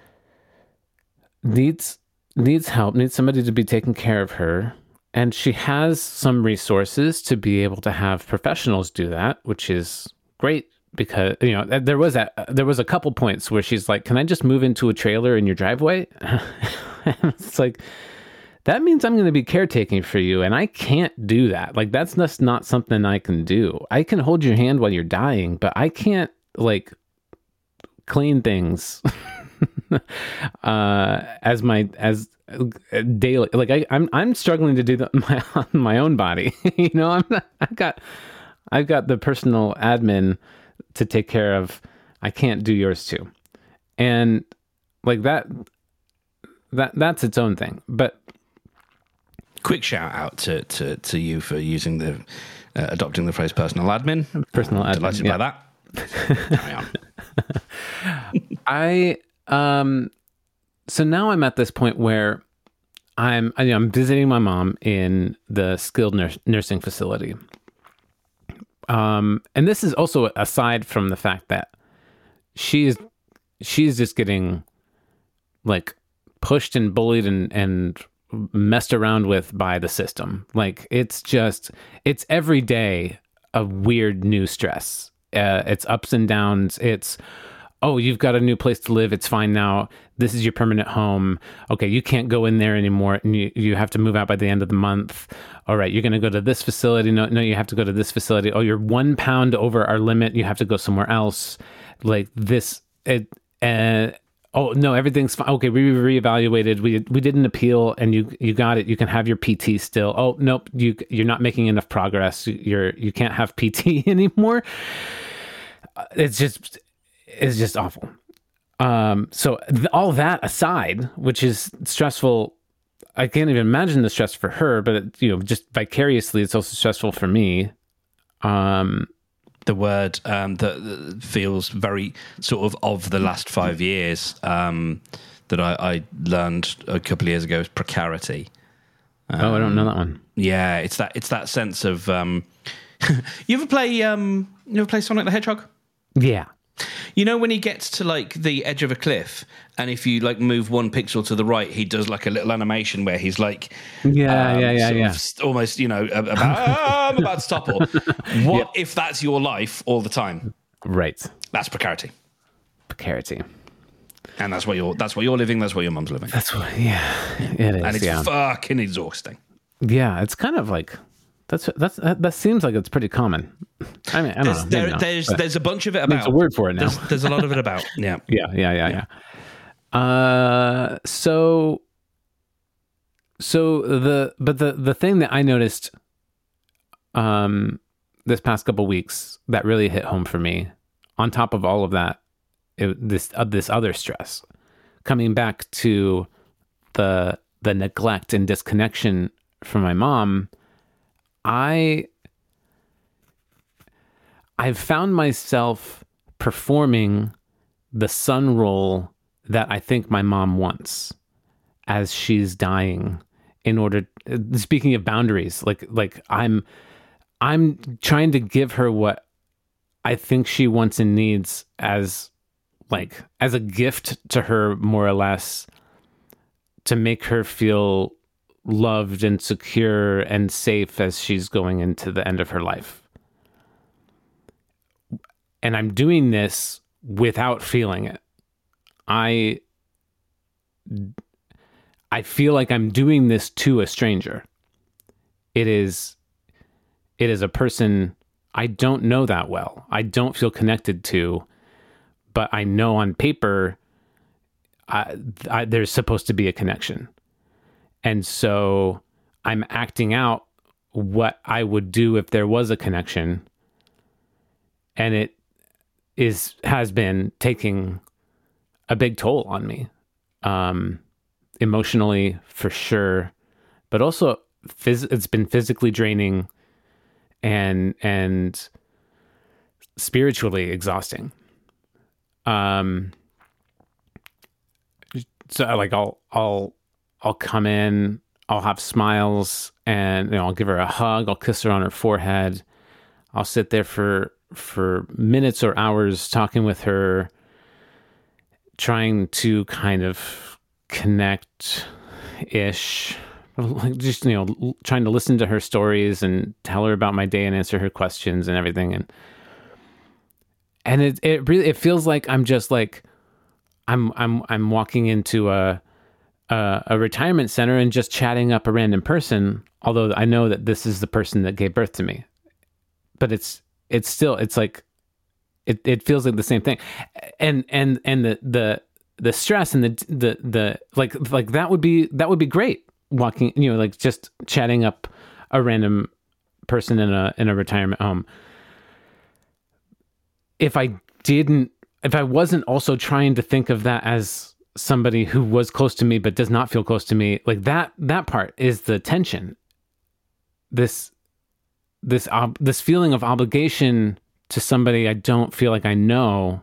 needs needs help. Needs somebody to be taking care of her. And she has some resources to be able to have professionals do that, which is great because, you know, there was a, there was a couple points where she's like, can I just move into a trailer in your driveway? It's like, that means I'm going to be caretaking for you. And I can't do that. Like, that's just not something I can do. I can hold your hand while you're dying, but I can't like clean things uh, as my, as, daily. Like I, I'm, I'm struggling to do that on my, on my own body. You know, I'm not, I've got, I've got the personal admin to take care of. I can't do yours too. And like that, that, that's its own thing. But quick shout out to, to, to you for using the, uh, adopting the phrase personal admin. Personal I'm admin. Delighted Yeah. by that. Carry on. I, um, So now I'm at this point where I'm I, I'm visiting my mom in the skilled nurse, nursing facility. Um, and this is also aside from the fact that she's she's just getting like pushed and bullied and and messed around with by the system. Like it's just it's every day a weird new stress. Uh, it's ups and downs. It's oh, you've got a new place to live. It's fine now. This is your permanent home. Okay, you can't go in there anymore, and you, you have to move out by the end of the month. All right, you're going to go to this facility. No, no, you have to go to this facility. Oh, you're one pound over our limit. You have to go somewhere else. Like this. It. Uh, oh no, everything's fine. Okay, we reevaluated. We we did an appeal, and you you got it. You can have your P T still. Oh nope, you you're not making enough progress. You're you can't have P T anymore. It's just. Is just awful. Um, so th- all that aside, which is stressful, I can't even imagine the stress for her, but it, you know, just vicariously, it's also stressful for me. Um, the word um, that, that feels very sort of of the last five years um, that I, I learned a couple of years ago is precarity. Oh, I don't know that one. Yeah, it's that it's that sense of um, you ever play um, you ever play Sonic the Hedgehog? Yeah. You know when he gets to like the edge of a cliff, and if you like move one pixel to the right, he does like a little animation where he's like, yeah, um, yeah, yeah, sort yeah, of almost you know about ah, I'm about to topple. What if that's your life all the time? Right. That's precarity, precarity, and that's what you're that's what you're living. That's what your mum's living. That's what. Yeah, it is. And it's yeah. fucking exhausting. Yeah, it's kind of like that's that's that, that seems like it's pretty common. I mean, I don't there's, know. There, not, there's there's a bunch of it about. There's a word for it now. There's, there's a lot of it about. Yeah. yeah, yeah, yeah, yeah. yeah. Uh, so, so the but the the thing that I noticed, um, this past couple weeks that really hit home for me, on top of all of that, it, this uh, this other stress, coming back to the the neglect and disconnection from my mom, I I've found myself performing the son role that I think my mom wants as she's dying in order, speaking of boundaries, like like I'm I'm trying to give her what I think she wants and needs as like as a gift to her, more or less, to make her feel loved and secure and safe as she's going into the end of her life. And I'm doing this without feeling it. I I feel like I'm doing this to a stranger. It is it is a person I don't know that well. I don't feel connected to, but I know on paper I, I, there's supposed to be a connection. And so I'm acting out what I would do if there was a connection. And it is has been taking a big toll on me, um, emotionally for sure, but also phys- it's been physically draining and and spiritually exhausting. Um, so like I'll I'll I'll come in, I'll have smiles, and you know I'll give her a hug, I'll kiss her on her forehead, I'll sit there for for minutes or hours talking with her, trying to kind of connect ish, like just, you know, trying to listen to her stories and tell her about my day and answer her questions and everything. And, and it, it really, it feels like I'm just like, I'm, I'm, I'm walking into a, a, a retirement center and just chatting up a random person. Although I know that this is the person that gave birth to me, but it's, it's still, it's like, it, it feels like the same thing. And, and, and the, the, the stress and the, the, the, like, like that would be, that would be great walking, you know, like just chatting up a random person in a, in a retirement home. If I didn't, if I wasn't also trying to think of that as somebody who was close to me, but does not feel close to me, like that, that part is the tension. This, this, ob- this feeling of obligation to somebody I don't feel like I know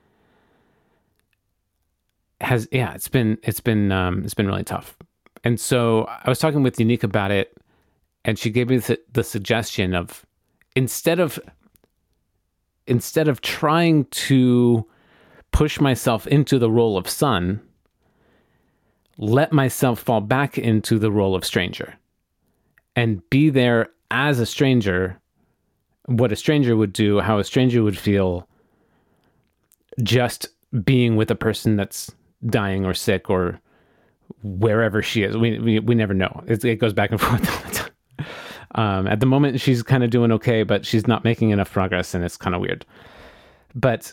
has, yeah, it's been, it's been, um, it's been really tough. And so I was talking with Unique about it, and she gave me the, the suggestion of, instead of, instead of trying to push myself into the role of son, let myself fall back into the role of stranger and be there as a stranger, what a stranger would do, how a stranger would feel just being with a person that's dying or sick or wherever she is. We we, we never know. It, it goes back and forth all the time. Um, at the moment, she's kind of doing okay, but she's not making enough progress, and it's kind of weird. But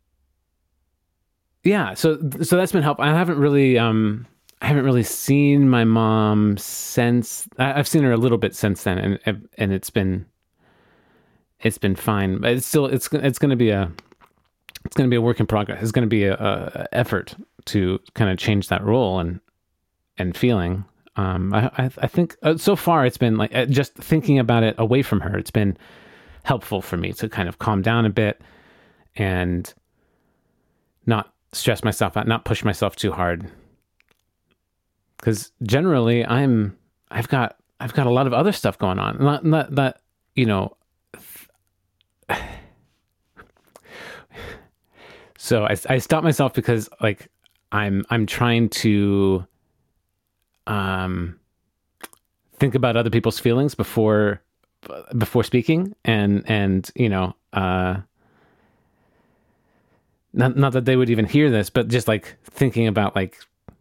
yeah, so so that's been helpful. I haven't really um, I haven't really seen my mom since. I, I've seen her a little bit since then, and and it's been it's been fine. But it's still it's it's going to be a it's going to be a work in progress. It's going to be a, a effort to kind of change that role and and feeling. Um, I, I, I think uh, so far it's been like uh, just thinking about it away from her. It's been helpful for me to kind of calm down a bit and not stress myself out, not push myself too hard. Because generally I'm, I've got I've got a lot of other stuff going on. Not, not that, you know, so I, I stopped myself because like I'm, I'm trying to, um, think about other people's feelings before, before speaking. And, and, you know, uh, not, not that they would even hear this, but just like thinking about like,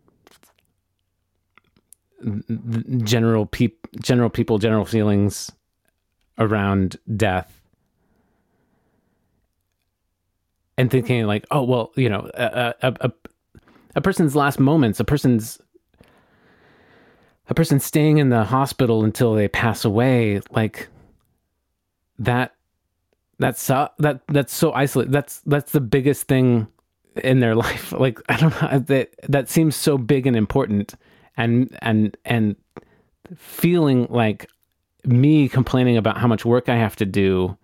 general peop general people, general feelings around death, and thinking like, oh well, you know, a a, a, a person's last moments, a person's a person staying in the hospital until they pass away, like that. That's so, that that's so isolated. That's that's the biggest thing in their life. Like I don't know, that that seems so big and important. And and and feeling like me complaining about how much work I have to do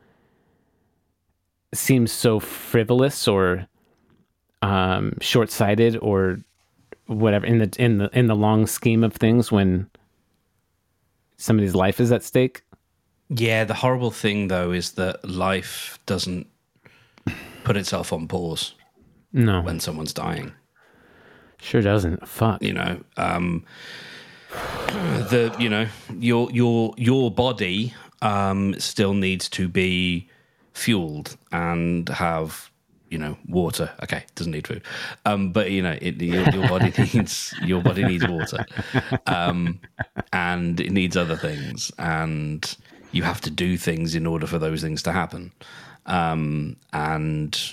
seems so frivolous or um, short-sighted or whatever in the in the in the long scheme of things when somebody's life is at stake. Yeah, the horrible thing though is that life doesn't put itself on pause. No, when someone's dying. Sure doesn't. Fuck. You know, um, the you know your your your body um, still needs to be fueled and have you know water. Okay, doesn't need food, um, but you know it, your, your body needs your body needs water, um, and it needs other things, and you have to do things in order for those things to happen, um, and.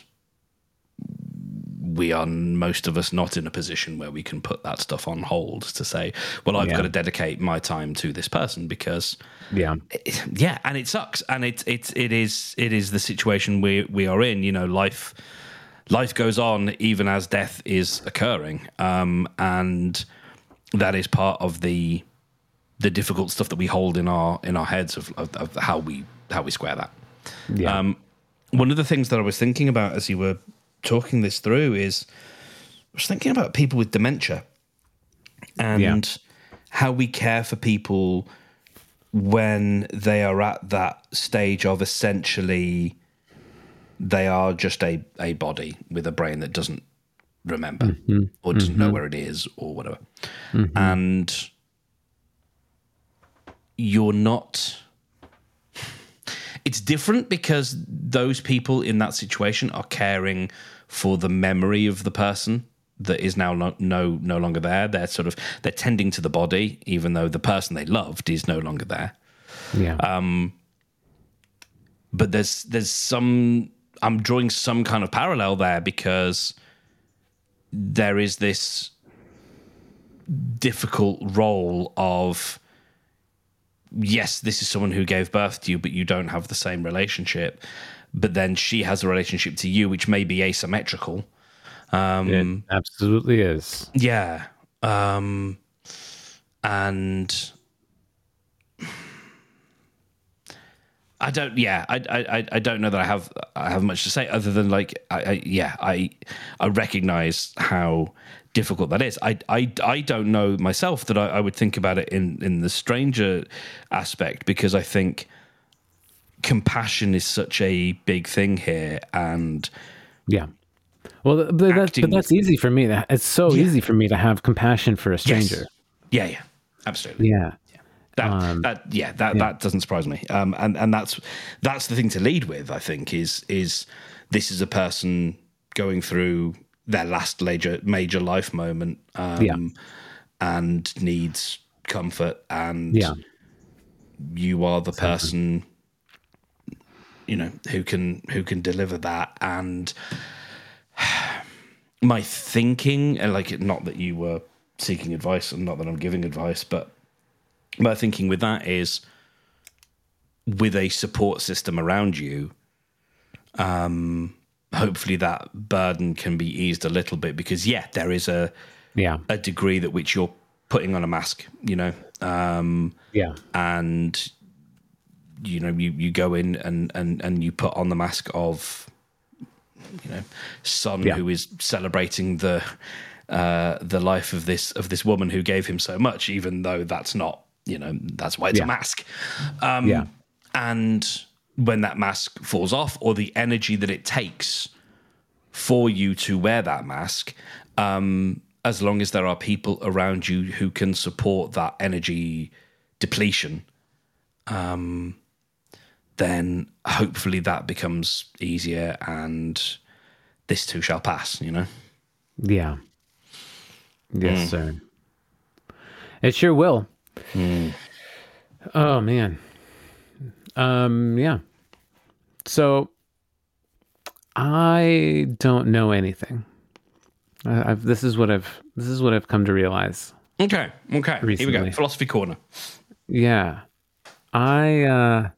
We are, most of us, not in a position where we can put that stuff on hold to say, well, I've yeah. got to dedicate my time to this person because, yeah, it, yeah, and it sucks, and it it it is it is the situation we we are in. You know, life life goes on even as death is occurring, um, and that is part of the the difficult stuff that we hold in our in our heads of, of, of how we how we square that. Yeah. Um, one of the things that I was thinking about as you were talking this through is I was thinking about people with dementia and yeah. how we care for people when they are at that stage of essentially they are just a, a body with a brain that doesn't remember mm-hmm. or doesn't mm-hmm. know where it is or whatever. Mm-hmm. And you're not... It's different because those people in that situation are caring for the memory of the person that is now no no, no longer there. They're sort of they're tending to the body, even though the person they loved is no longer there. Yeah. Um. But there's there's some I'm drawing some kind of parallel there because there is this difficult role of. Yes, this is someone who gave birth to you, but you don't have the same relationship. But then she has a relationship to you, which may be asymmetrical. Um, it absolutely is. Yeah. Um, and I don't, yeah, I, I, I don't know that I have, I have much to say other than like, I, I yeah, I, I recognize how difficult that is. I, I, I don't know myself that I, I would think about it in, in the stranger aspect because I think compassion is such a big thing here. And yeah, well, but that's, but that's easy for me. It's so yeah. easy for me to have compassion for a stranger. Yes. Yeah, yeah, absolutely. Yeah. yeah. That, um, that, yeah, that, yeah. that doesn't surprise me. Um, and, and that's, that's the thing to lead with, I think, is, is this is a person going through their last major major life moment, um, yeah. and needs comfort, and yeah. you are the person, you know, who can who can deliver that. And my thinking, and like, not that you were seeking advice, and not that I'm giving advice, but my thinking with that is, with a support system around you, um. hopefully that burden can be eased a little bit because yeah, there is a yeah a degree that which you're putting on a mask, you know, um, yeah, and you know you, you go in and, and, and you put on the mask of you know son yeah. who is celebrating the uh, the life of this of this woman who gave him so much, even though that's not you know, that's why it's Yeah. a mask. Um, Yeah. And when that mask falls off, or the energy that it takes for you to wear that mask, um, as long as there are people around you who can support that energy depletion, um, then hopefully that becomes easier, and this too shall pass, you know? Yeah. Yes, sir. It sure will. Oh man. Um, yeah. So I don't know anything. I, I've, this is what I've this is what I've come to realize. Okay, okay. Here we Recently. go. Philosophy corner. Yeah. I uh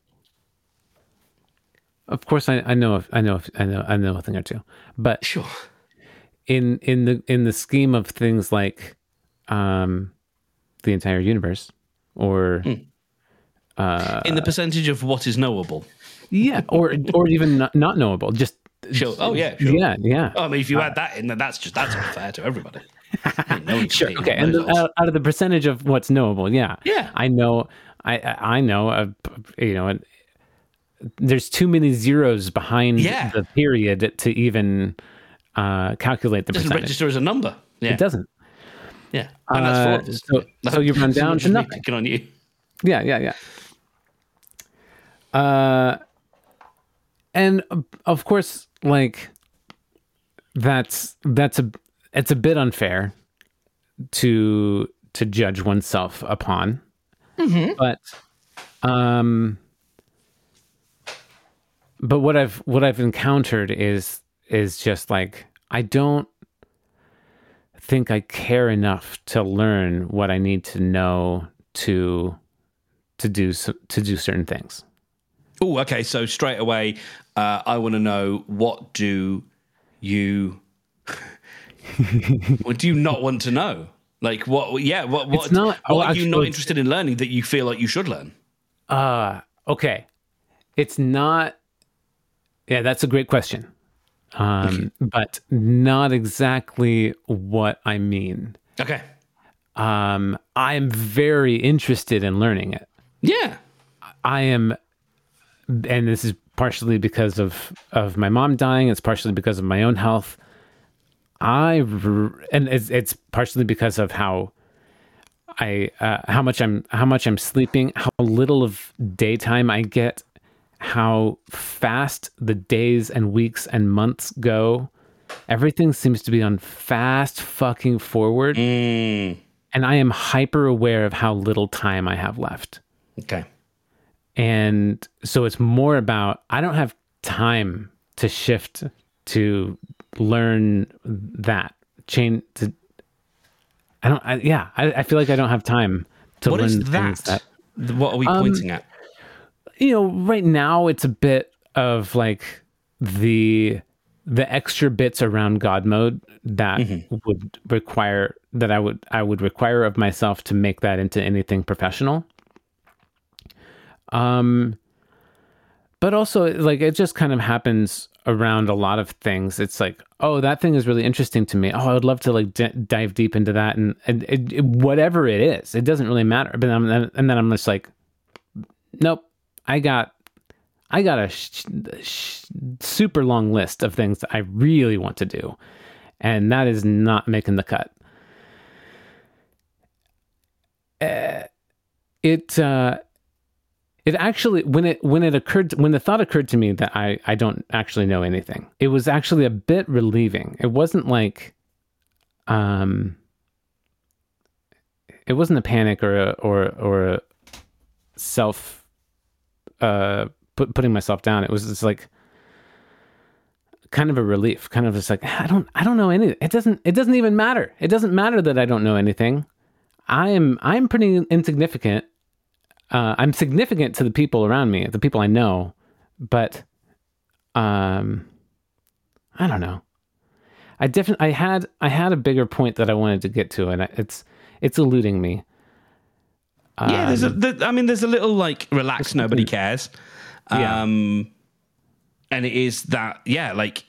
of course I, I know if I know if I know I know a thing or two. But Sure. in in the in the scheme of things like um the entire universe or In the percentage of what is knowable. yeah, or or even not, not knowable, just Sure. Oh, yeah, sure. yeah, yeah. Oh, I mean, if you add that in, then that's just that's unfair to everybody. I mean, no one's Sure. competing Okay. on And those the, odds. out, out of the percentage of what's knowable, yeah, Yeah. I know, I I I know, uh, you know, and there's too many zeros behind Yeah. the period to even uh, calculate the It doesn't percentage. register as a number. Yeah. It doesn't. Yeah. And that's full Uh, of us. so so you run It's not down just to me nothing. picking on you. Yeah, yeah, yeah. Uh, and uh, of course, like that's that's a it's a bit unfair to to judge oneself upon, but um, but what I've what I've encountered is is just like I don't think I care enough to learn what I need to know to to do s- to do certain things. Oh, okay. So straight away, uh, I want to know, what do you what do you not want to know? Like what? Yeah. What? What? It's not- what oh, are you actually, not it's- interested in learning that you feel like you should learn? Uh, okay. It's not, yeah, that's a great question. Um, but not exactly what I mean. Okay. Um, I'm very interested in learning it. Yeah. I am, and this is partially because of, of my mom dying. It's partially because of my own health. I, r- and it's, it's partially because of how I, uh, how much I'm, how much I'm sleeping, how little of daytime I get, how fast the days and weeks and months go. Everything seems to be on fast fucking forward. Mm. And I am hyper aware of how little time I have left. Okay. And so it's more about, I don't have time to shift to learn that change to, I don't, I, yeah, I, I feel like I don't have time to What learn is the things that? that, What are we pointing at? you know, right now it's a bit of like the, the extra bits around God mode that would require that I would, I would require of myself to make that into anything professional. Um, but also like it just kind of happens around a lot of things. It's like, oh, that thing is really interesting to me. Oh, I would love to like d- dive deep into that, and, and it, it, whatever it is, it doesn't really matter. But I'm, and then I'm just like, nope, I got, I got a sh- sh- super long list of things that I really want to do, and that is not making the cut. Uh, it. Uh, It actually, when it when it occurred, when the thought occurred to me that I, I don't actually know anything, it was actually a bit relieving. It wasn't like, um, it wasn't a panic or a, or or a self, uh, put, putting myself down. It was just like kind of a relief, kind of just like I don't I don't know anything. It doesn't it doesn't even matter. It doesn't matter that I don't know anything. I am I'm pretty insignificant. Uh, I'm significant to the people around me, the people I know, but um, I don't know. I definitely I had I had a bigger point that I wanted to get to, and I, it's it's eluding me. Yeah, there's a. The, I mean, there's a little like relax, nobody cares. Yeah. Um, and it is that. Yeah, like.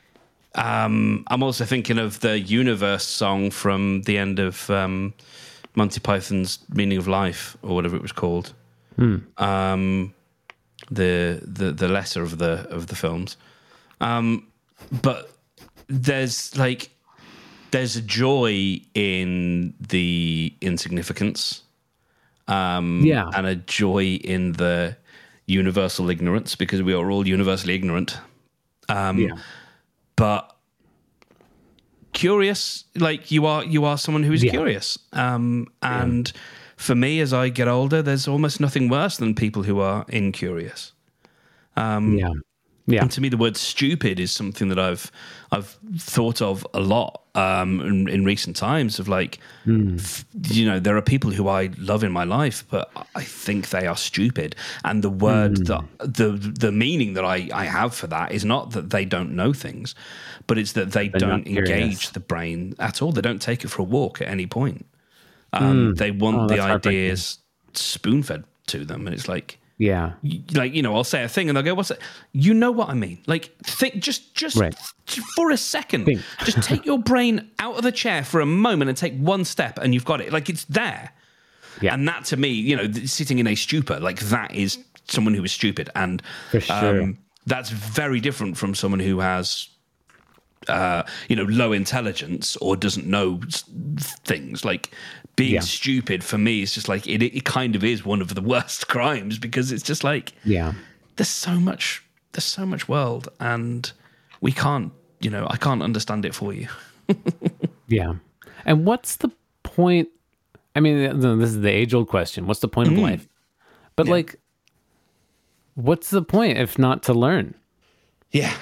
Um, I'm also thinking of the Universe song from the end of um, Monty Python's Meaning of Life or whatever it was called. Hmm. Um, the the the lesser of the of the films. Um, but there's like there's a joy in the insignificance. Um, Yeah. and a joy in the universal ignorance, because we are all universally ignorant. Um, Yeah. but curious, like you are, you are someone who is Yeah. curious. Um, and for me, as I get older, there's almost nothing worse than people who are incurious. Um, Yeah. Yeah. And to me, the word "stupid" is something that I've I've thought of a lot um, in, in recent times. Of like, Mm. f- you know, there are people who I love in my life, but I think they are stupid. And the word Mm. that the the meaning that I, I have for that is not that they don't know things, but it's that they They're don't not curious. engage the brain at all. They don't take it for a walk at any point. Um, Mm. They want Oh, the that's heartbreaking. ideas spoon fed to them, and it's like. Yeah. y- Like, you know, I'll say a thing and they'll go, "What's it?" You know what I mean? Like, think just, just Right. for a second, Think. just take your brain out of the chair for a moment and take one step, and you've got it. Like, it's there. Yeah. And that, to me, you know, th- sitting in a stupor, like that is someone who is stupid, and For sure. um, that's very different from someone who has. Uh, you know, low intelligence or doesn't know s- things. Like being Yeah. stupid for me is just like it. It kind of is one of the worst crimes, because it's just like Yeah. there's so much. There's so much world, and we can't. You know, I can't understand it for you. Yeah. And what's the point? I mean, this is the age old question. What's the point of life? But like, what's the point if not to learn? Yeah.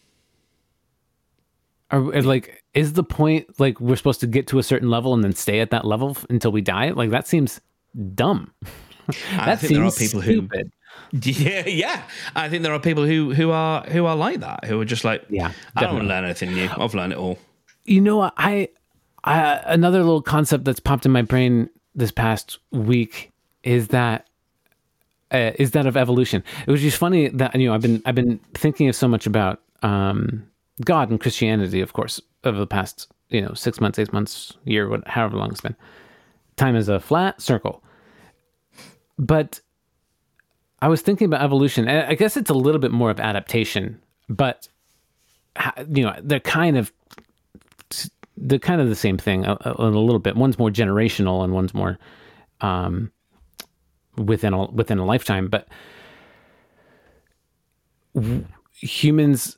Or like, is the point like we're supposed to get to a certain level and then stay at that level f- until we die? Like that seems dumb. I that think there are seems people stupid. who. Yeah, yeah. I think there are people who who are who are like that, who are just like, Yeah, I don't want definitely. to learn anything new. I've learned it all. You know, I, I another little concept that's popped in my brain this past week is that uh, is that of evolution. It was just funny that you know I've been I've been thinking so much about um, God and Christianity, of course, over the past you know six months, eight months, year, what, however long it's been. Time is a flat circle, but I was thinking about evolution, and I guess it's a little bit more of adaptation, but ha- you know they're kind of they're kind of the same thing a, a, a little bit. One's more generational and one's more um, within a within a lifetime. But w- humans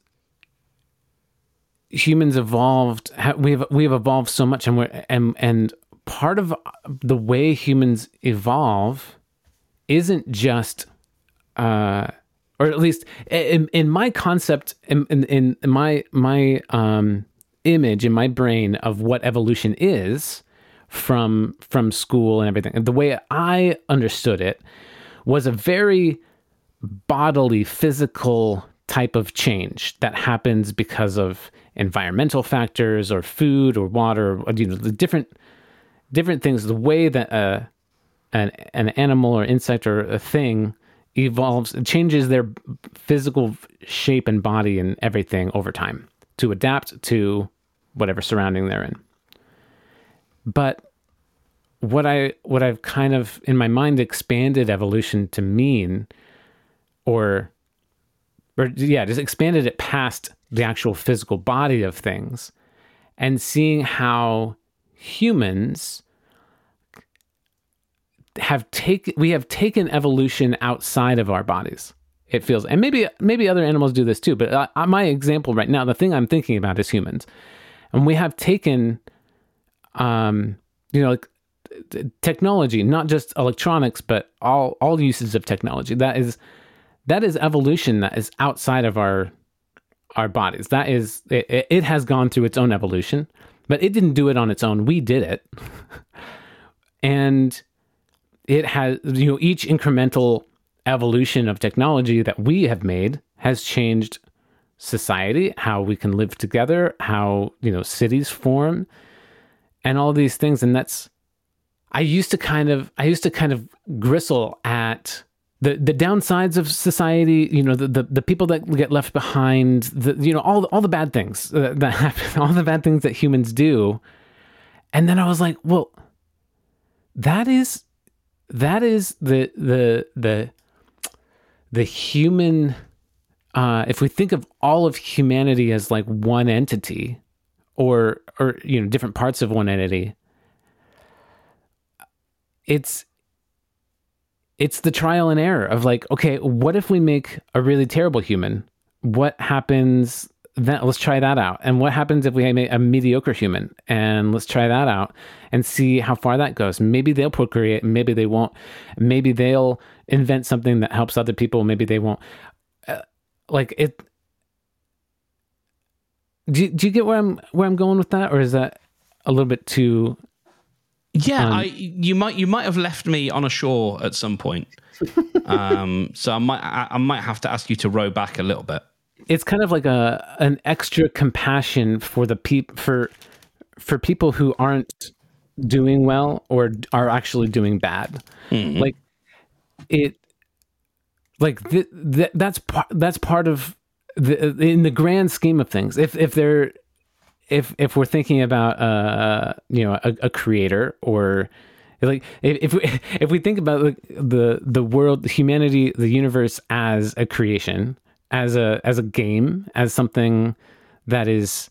humans evolved. ha- We have we have evolved so much, and we're and and part of the way humans evolve isn't just, uh, or at least in, in my concept, in, in, in my my um, image in my brain of what evolution is from from school and everything. The way I understood it was a very bodily, physical type of change that happens because of environmental factors or food or water, or, you know, the different different things. The way that uh, an an animal or insect or a thing evolves, it changes their physical shape and body and everything over time to adapt to whatever surrounding they're in. But what I what I've kind of in my mind expanded evolution to mean, or or yeah, just expanded it past the actual physical body of things, and seeing how humans have taken we have taken evolution outside of our bodies. It feels, and maybe maybe other animals do this too. But uh, my example right now, the thing I'm thinking about is humans, and we have taken, um, you know, like t- technology, not just electronics, but all all uses of technology. That is that is evolution that is outside of our our bodies. That is, it, it has gone through its own evolution, but it didn't do it on its own. We did it, and it has, you know, each incremental evolution of technology that we have made has changed society, how we can live together, how, you know, cities form, and all these things. And that's, I used to kind of, I used to kind of gristle at the, the downsides of society, you know, the, the, the people that get left behind, the, you know, all the, all the bad things that, that happen, all the bad things that humans do. And then I was like, well, that is that is the the the the human. Uh, if we think of all of humanity as like one entity, or or you know different parts of one entity, it's it's the trial and error of like, okay, what if we make a really terrible human? What happens then? Let's try that out. And what happens if we make a mediocre human? And let's try that out and see how far that goes. Maybe they'll procreate, maybe they won't. Maybe they'll invent something that helps other people, maybe they won't. Uh, like it. Do you, do you get where I'm where I'm going with that, or is that a little bit too? Yeah, um, I you might you might have left me on a shore at some point, um, so I might I, I might have to ask you to row back a little bit. It's kind of like a an extra compassion for the peop for for people who aren't doing well or are actually doing bad. Mm-hmm. Like it, like th- th- that's part that's part of the in the grand scheme of things. If if they're If if we're thinking about uh you know a, a creator, or like if we if we think about like the the world, humanity, the universe as a creation, as a as a game, as something that is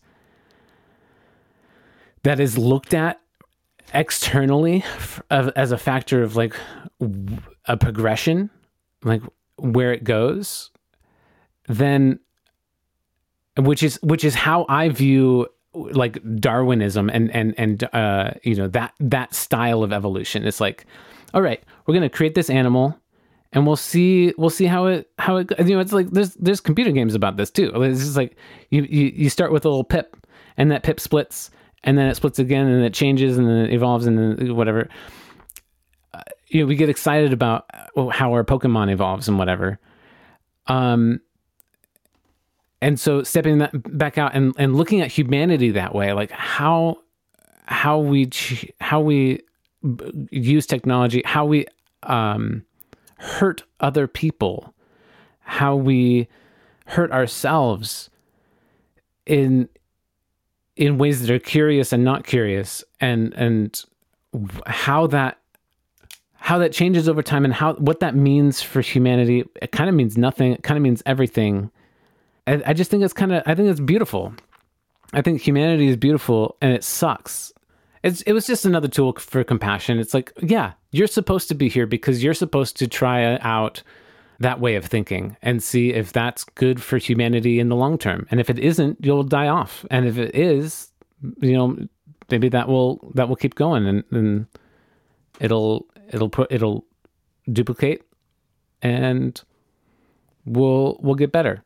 that is looked at externally as a factor of like a progression, like where it goes, then which is which is how I view like Darwinism and and and uh you know that that style of evolution. It's like, all right, we're gonna create this animal, and we'll see we'll see how it how it you know it's like there's there's computer games about this too. It's just like you you, you start with a little pip, and that pip splits, and then it splits again, and it changes, and then it evolves, and then whatever. Uh, you know, we get excited about how our Pokemon evolves and whatever. Um. And so stepping that back out and, and looking at humanity that way, like how how we how we use technology, how we um, hurt other people, how we hurt ourselves in in ways that are curious and not curious, and and how that how that changes over time, and how what that means for humanity. It kind of means nothing. It kind of means everything. I just think it's kind of, I think it's beautiful. I think humanity is beautiful, and it sucks. It's, it was just another tool for compassion. It's like, yeah, you're supposed to be here because you're supposed to try out that way of thinking and see if that's good for humanity in the long term. And if it isn't, you'll die off. And if it is, you know, maybe that will, that will keep going, and, and it'll, it'll put, it'll duplicate, and we'll, we'll get better.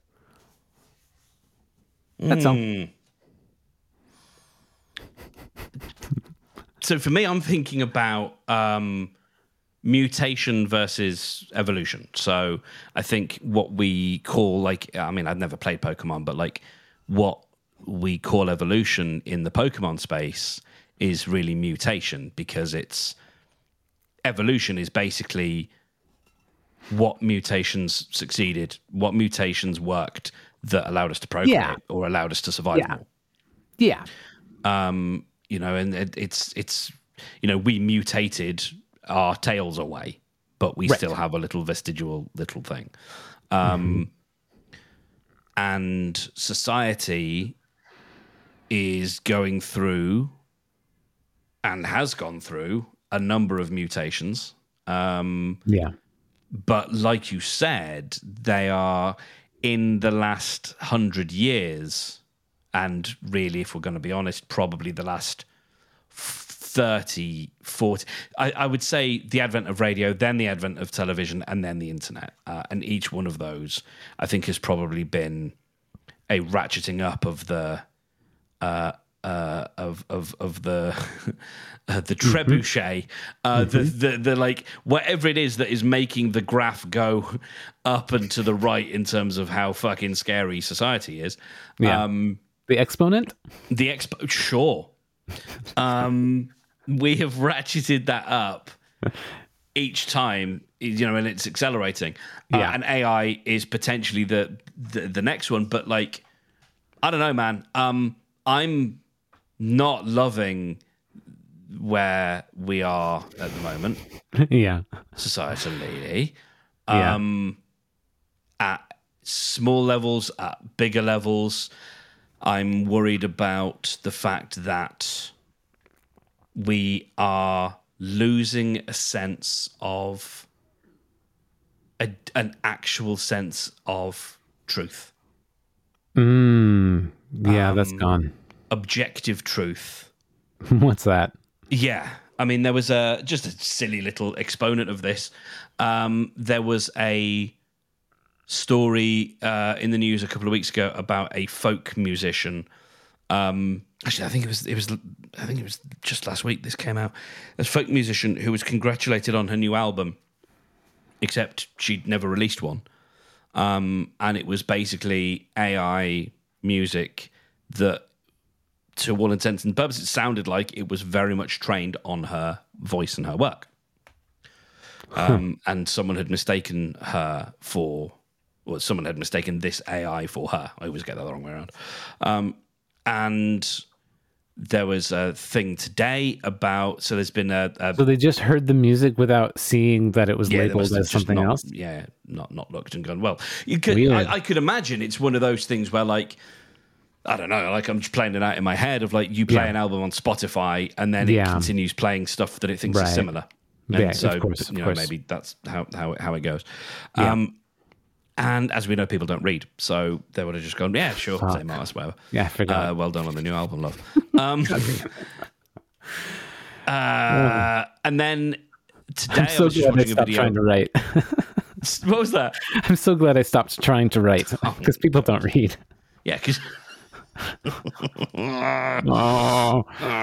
That's mm. all. So for me, I'm thinking about um, mutation versus evolution. So I think what we call, like, I mean, I've never played Pokemon, but like what we call evolution in the Pokemon space is really mutation, because it's evolution is basically what mutations succeeded, what mutations worked that allowed us to procreate, yeah. or allowed us to survive yeah. more. Yeah. Um, you know, and it, it's, it's, you know, we mutated our tails away, but we right. still have a little vestigial little thing. Um, mm-hmm. And society is going through and has gone through a number of mutations. Um, yeah. But like you said, they are in the last hundred years, and really, if we're going to be honest, probably the last thirty, forty. I, I would say the advent of radio, then the advent of television, and then the internet. Uh, and each one of those, I think, has probably been a ratcheting up of the uh, uh, of of of the uh, the trebuchet, uh, mm-hmm. the, the the like whatever it is that is making the graph go up and to the right in terms of how fucking scary society is. Yeah. Um, the exponent, the expo, sure. Um, we have ratcheted that up each time, you know, and it's accelerating. Yeah. Uh, and A I is potentially the, the the next one, but like, I don't know, man. Um, I'm not loving where we are at the moment, yeah. societally, Yeah. um, at small levels, at bigger levels, I'm worried about the fact that we are losing a sense of a, an actual sense of truth. Mm, yeah, that's Um, gone. Objective truth. What's that? Yeah. I mean, there was a just a silly little exponent of this. Um, there was a story uh, in the news a couple of weeks ago about a folk musician. Um, actually, I think it was it was I think it was just last week. This came out. A folk musician who was congratulated on her new album, except she'd never released one. Um, and it was basically A I music that, to all intents and purposes, it sounded like it was very much trained on her voice and her work. Um, and someone had mistaken her for, well, someone had mistaken this A I for her. I always get that the wrong way around. Um, and there was a thing today about, so there's been a... a So they just heard the music without seeing that it was yeah, they labeled must have as just something not- else? Yeah, not not looked and gone, well, you could, Weird. I, I could imagine it's one of those things where, like, I don't know, like I'm just playing it out in my head of like you play Yeah. an album on Spotify and then it Yeah. continues playing stuff that it thinks Right. is similar. And Yeah, of so, course, of you know, course. maybe that's how how it, how it goes. Yeah. Um, and as we know, people don't read, so they would have just gone, yeah, sure, Fuck. same artist, whatever. Yeah, I forgot. Uh, well done on the new album, love. Um, uh, and then today I'm so I was just glad I watching a stopped video. trying to write. What was that? I'm so glad I stopped trying to write Oh. because people don't read. Yeah, because Oh,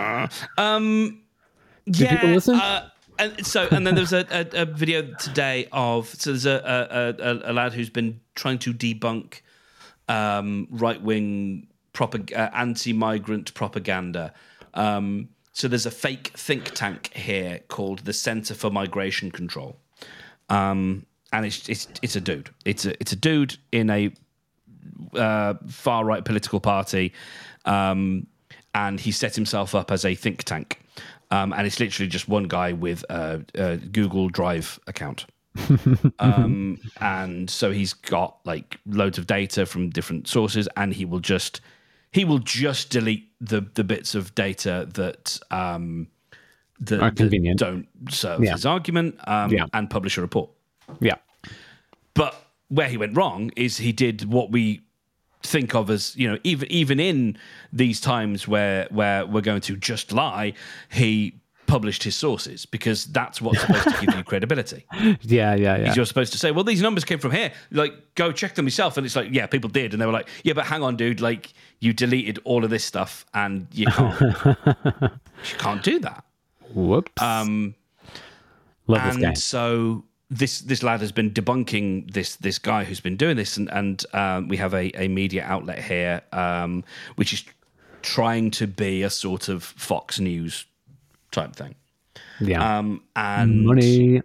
um, do yeah, people listen? Uh, and so, and then there's a, a, a video today of so there's a a, a, a lad who's been trying to debunk um, right wing propag- uh, anti-migrant propaganda. Um, so there's a fake think tank here called the Center for Migration Control, um, and it's it's it's a dude. It's a it's a dude in a uh, far right political party, um, and he set himself up as a think tank. Um, and it's literally just one guy with a, a Google Drive account. um, and so he's got like loads of data from different sources, and he will just he will just delete the the bits of data that um, that, Are that convenient. don't serve Yeah. his argument, um, Yeah. and publish a report. yeah. But where he went wrong is he did what we think of as, you know, even even in these times where where we're going to just lie, he published his sources, because that's what's supposed to give you credibility. Yeah, yeah, yeah. You're supposed to say, well, these numbers came from here. Like, go check them yourself. And it's like, yeah, people did. And they were like, yeah, but hang on, dude. Like, you deleted all of this stuff and you can't, you can't do that. Whoops. Um, Love this and guy. so this this lad has been debunking this this guy who's been doing this, and and um, we have a, a media outlet here um, which is trying to be a sort of Fox News type thing. Yeah. Um, and Money.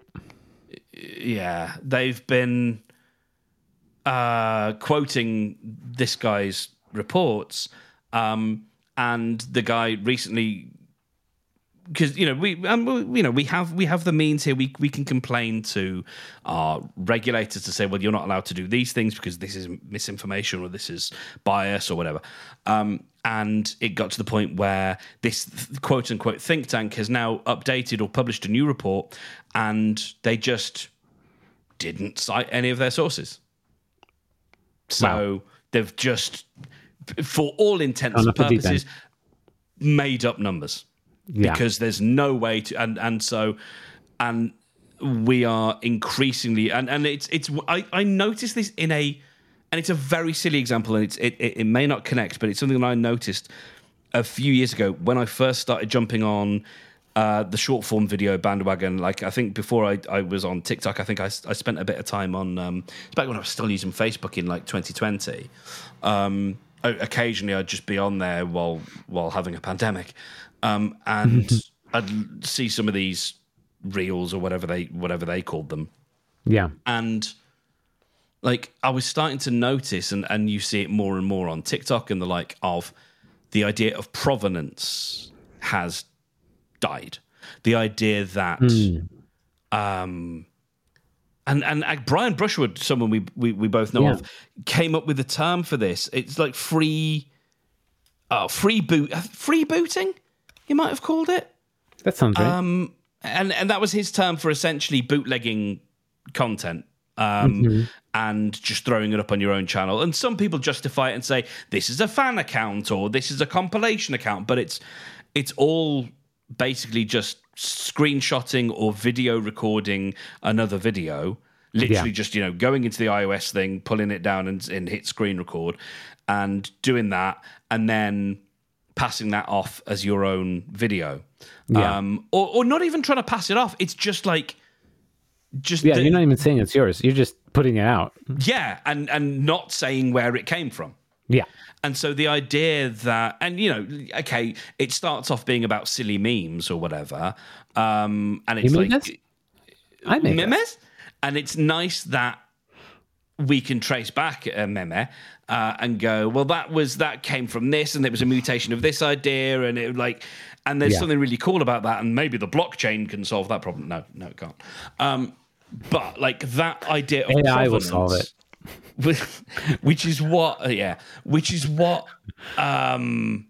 yeah, they've been uh, quoting this guy's reports, um, and the guy recently, because you know we um, you know we have we have the means here. We we can complain to our regulators to say, well, you're not allowed to do these things because this is misinformation or this is bias or whatever. Um, and it got to the point where this quote unquote think tank has now updated or published a new report, and they just didn't cite any of their sources. So Wow. they've just, for all intents Gone and off the deep purposes, made up numbers. Yeah. Because there's no way to, and and so, and we are increasingly, and and it's it's I I noticed this in a, and it's a very silly example, and it's it it, it may not connect, but it's something that I noticed a few years ago when I first started jumping on uh, the short form video bandwagon. Like, I think before I, I was on TikTok, I think I, I spent a bit of time on, um, it's back when I was still using Facebook in like twenty twenty. Um, o- occasionally I'd just be on there while while having a pandemic. Um, and I'd see some of these reels or whatever they whatever they called them. Yeah. And like, I was starting to notice, and, and you see it more and more on TikTok and the like, of the idea of provenance has died. The idea that, mm. um, and and uh, Brian Brushwood, someone we we, we both know yeah. of, came up with a term for this. It's like free, oh, free boot, free booting. You might have called it. That sounds right. Um, and and that was his term for essentially bootlegging content. Um, mm-hmm. And just throwing it up on your own channel. And some people justify it and say, this is a fan account or this is a compilation account. But it's it's all basically just screenshotting or video recording another video. Literally yeah. just, you know, going into the iOS thing, pulling it down and, and hit screen record and doing that. And then passing that off as your own video. Yeah. Um, or, or not even trying to pass it off. It's just like... Just yeah, the, you're not even saying it's yours. You're just putting it out. Yeah, and and not saying where it came from. Yeah. And so the idea that, and you know, okay, it starts off being about silly memes or whatever, um, and it's you like this? I made memes, this. And it's nice that we can trace back a meme uh, and go, well, that was that came from this, and it was a mutation of this idea, and it like. And there's yeah. something really cool about that, and maybe the blockchain can solve that problem. No, no, it can't. Um, but like that idea of A I will solve it, which is what, yeah, which is what um,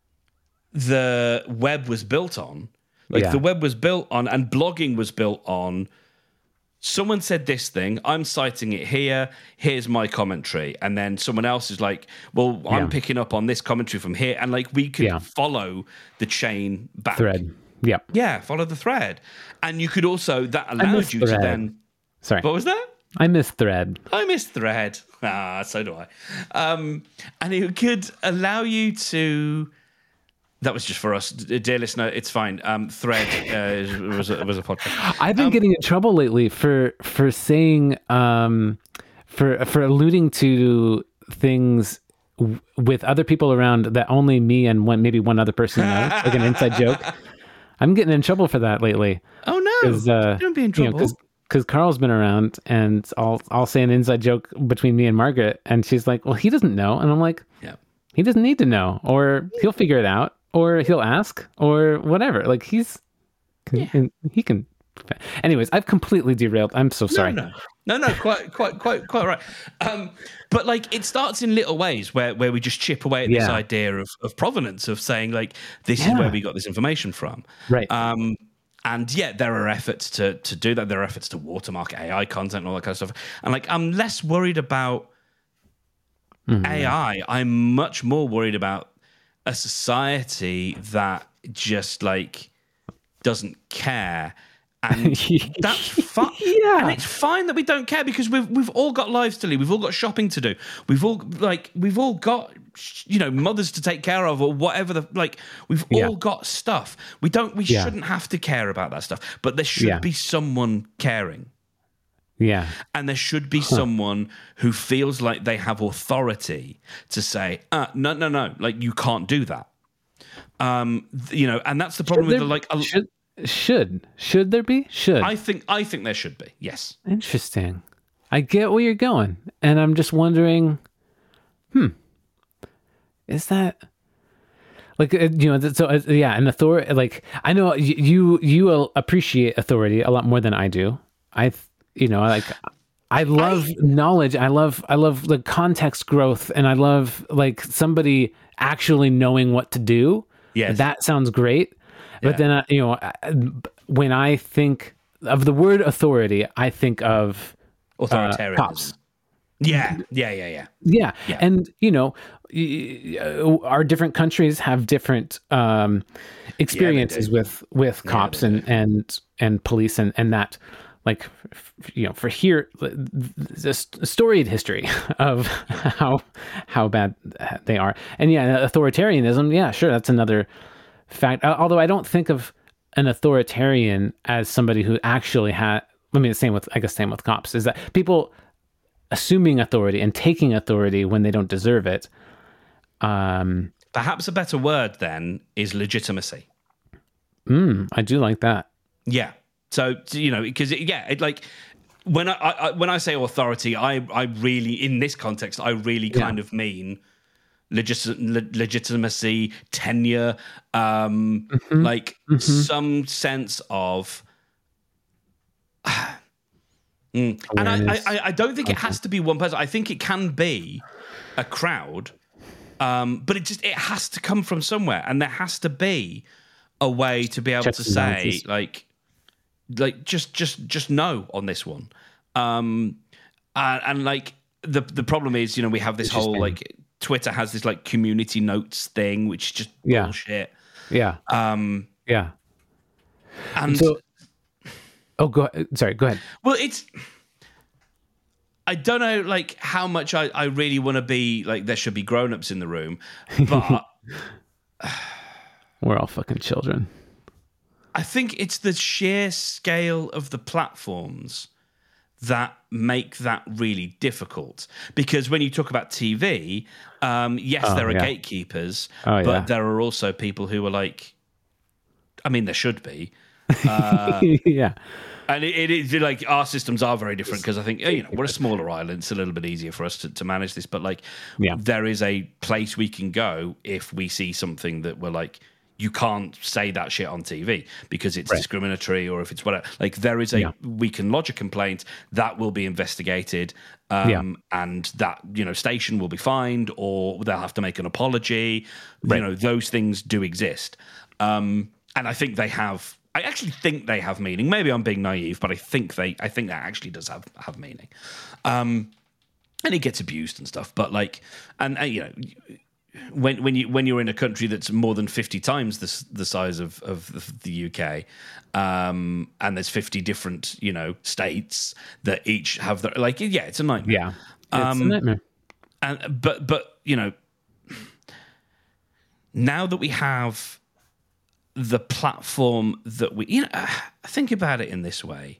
the web was built on. Like yeah. the web was built on, and blogging was built on. Someone said this thing, I'm citing it here, here's my commentary. And then someone else is like, well, I'm yeah. picking up on this commentary from here. And like we could yeah. follow the chain back. Thread. Yeah. Yeah, follow the thread. And you could also, that allowed you thread. to then... Sorry. What was that? I miss thread. I miss thread. Ah, so do I. Um, and it could allow you to... That was just for us, dear listener. It's fine. Um, Thread uh, was a, was a podcast. I've been um, getting in trouble lately for for saying um, for for alluding to things w- with other people around that only me and one maybe one other person knows, like an inside joke. I'm getting in trouble for that lately. Oh no! Uh, Don't be in trouble. You know, because Carl's been around, and I'll I'll say an inside joke between me and Margaret, and she's like, "Well, he doesn't know," and I'm like, "Yeah, he doesn't need to know, or he'll figure it out." Or he'll ask, or whatever. Like he's, yeah. he can. Anyways, I've completely derailed. I'm so sorry. No, no, no, no quite, quite, quite, quite right. Um, but like, it starts in little ways where, where we just chip away at yeah. this idea of, of provenance, of saying like, this yeah. is where we got this information from. Right. Um, and yeah, there are efforts to to do that. There are efforts to watermark A I content and all that kind of stuff. And like, I'm less worried about mm-hmm. A I. I'm much more worried about a society that just like doesn't care, and that's fine. Yeah. And it's fine that we don't care, because we've we've all got lives to lead. We've all got shopping to do. We've all like we've all got you know mothers to take care of, or whatever the like. We've yeah. all got stuff. We don't. We yeah. shouldn't have to care about that stuff. But there should yeah. be someone caring. Yeah. And there should be huh. someone who feels like they have authority to say, uh, no, no, no, like you can't do that. Um, th- you know, and that's the problem should with there, the like. A, should, should should there be? Should I think I think there should be. Yes. Interesting. I get where you're going, and I'm just wondering, hmm, is that like uh, you know? So uh, yeah, an authority. Like I know you you, you appreciate authority a lot more than I do. I. Th- You know, like I love I, knowledge. I love, I love the context growth, and I love like somebody actually knowing what to do. Yes, that sounds great. Yeah. But then, uh, you know, when I think of the word authority, I think of authoritarianism. Uh, cops. Yeah, yeah, yeah, yeah, yeah. Yeah, and you know, our different countries have different um, experiences yeah, with with cops yeah, and, and and police and and that. Like, you know, for here, the storied history of how how bad they are, and yeah, authoritarianism. Yeah, sure, that's another fact. Although I don't think of an authoritarian as somebody who actually had. I mean, the same with I guess same with cops. Is that people assuming authority and taking authority when they don't deserve it? Um, Perhaps a better word then is legitimacy. Mm, I do like that. Yeah. So, you know, because, yeah, it, like, when I, I when I say authority, I, I really, in this context, I really kind yeah. of mean legit- le- legitimacy, tenure, um, Mm-hmm. like Mm-hmm. some sense of. Mm. And I, I, I don't think it has to be one person. I think it can be a crowd, um, but it just it has to come from somewhere, and there has to be a way to be able Checks to and say balances. like, like just just just no on this one, um, and, and like the the problem is, you know, we have this whole Interesting. like Twitter has this like community notes thing, which is just Yeah. bullshit, Yeah. um, Yeah. and So, oh, go ahead. Sorry, go ahead. well, it's. I don't know, like how much I, I really want to be like. There should be grown-ups in the room, but We're all fucking children. I think it's the sheer scale of the platforms that make that really difficult. Because when you talk about T V, um, yes, Oh, there are yeah. gatekeepers, Oh, but yeah. there are also people who are like. I mean, there should be. Yeah. And it, it is like our systems are very different because I think, you know, we're a smaller island. It's a little bit easier for us to, to manage this. But like, Yeah. there is a place we can go if we see something that we're like, you can't say that shit on T V because it's Right. discriminatory or if it's whatever. Like, there is a, Yeah. we can lodge a complaint that will be investigated. Um, Yeah. And that, you know, station will be fined or they'll have to make an apology. Right. You know, those things do exist. Um, and I think they have. I actually think they have meaning. Maybe I'm being naive, but I think they. I think that actually does have have meaning. Um, and it gets abused and stuff. But like, and, and you know, when when you when you're in a country that's more than fifty times the s- the size of of the U K, um, and there's fifty different you know states that each have their like yeah, it's a nightmare. Yeah. It's Um, a nightmare. And but but you know, now that we have the platform that we, you know, think about it in this way.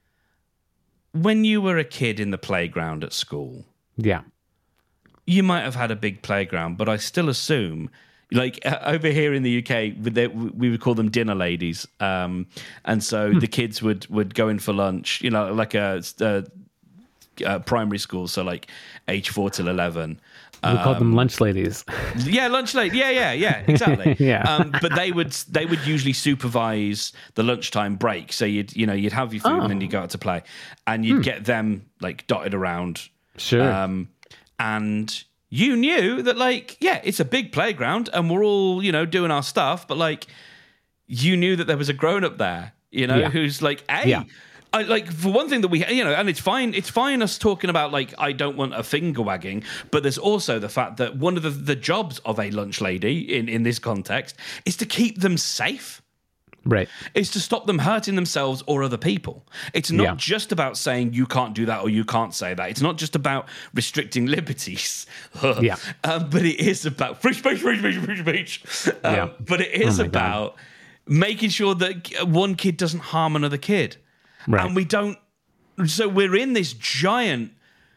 When you were a kid in the playground at school, Yeah. you might have had a big playground, but I still assume, like uh, over here in the U K, with the- we would call them dinner ladies, um, and so the kids would would go in for lunch, you know, like a, a, a primary school, so like age four till eleven. We call them lunch ladies. Yeah, lunch late. Yeah, yeah, yeah, exactly. Yeah. Um, but they would they would usually supervise the lunchtime break. So you'd you know you'd have your food and then you go out to play, and you'd get them like dotted around. Sure. Um, and you knew that like yeah, it's a big playground and we're all you know doing our stuff, but like you knew that there was a grown up there, you know, Yeah. who's like, hey. Yeah. I, like for one thing that we you know and it's fine it's fine us talking about like I don't want a finger wagging, but there's also the fact that one of the, the jobs of a lunch lady in in this context is to keep them safe, Right. is to stop them hurting themselves or other people. It's not Yeah. just about saying you can't do that or you can't say that. It's not just about restricting liberties. Yeah. Um, but it is about free speech, free speech, free speech. Um, Yeah. But it is Oh my God. about making sure that one kid doesn't harm another kid. Right. And we don't. So we're in this giant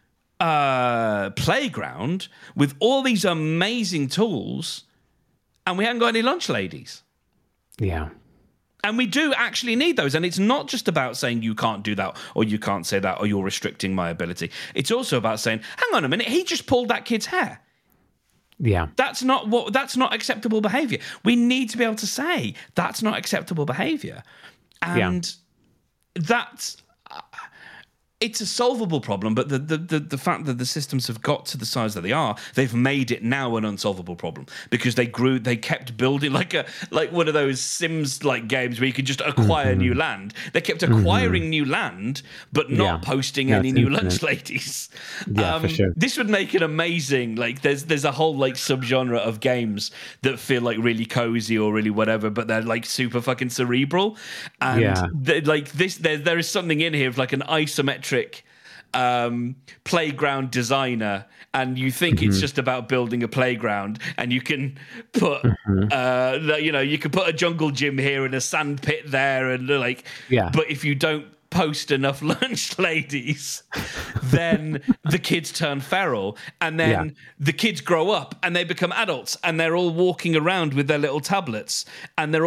uh, playground with all these amazing tools, and we haven't got any lunch ladies. Yeah. And we do actually need those. And it's not just about saying you can't do that or you can't say that or you're restricting my ability. It's also about saying, hang on a minute, he just pulled that kid's hair. Yeah. That's not what that's not acceptable behavior. We need to be able to say that's not acceptable behavior. And that's uh, it's a solvable problem, but the, the the the fact that the systems have got to the size that they are, they've made it now an unsolvable problem because they grew, they kept building like a like one of those Sims like games where you could just acquire Mm-hmm. new land. They kept acquiring mm-hmm. new land, but not Yeah. posting Yeah, any it's new infinite. lunch ladies. Yeah, for sure. This would make it amazing. Like there's there's a whole like subgenre of games that feel like really cozy or really whatever, but they're like super fucking cerebral. And Yeah. they- like this, there there is something in here of like an isometric um, playground designer, and you think Mm-hmm. it's just about building a playground, and you can put, uh, the- you know, you can put a jungle gym here and a sand pit there, and like, Yeah. But if you don't post enough lunch ladies, then the kids turn feral, and then Yeah. the kids grow up and they become adults, and they're all walking around with their little tablets, and they're all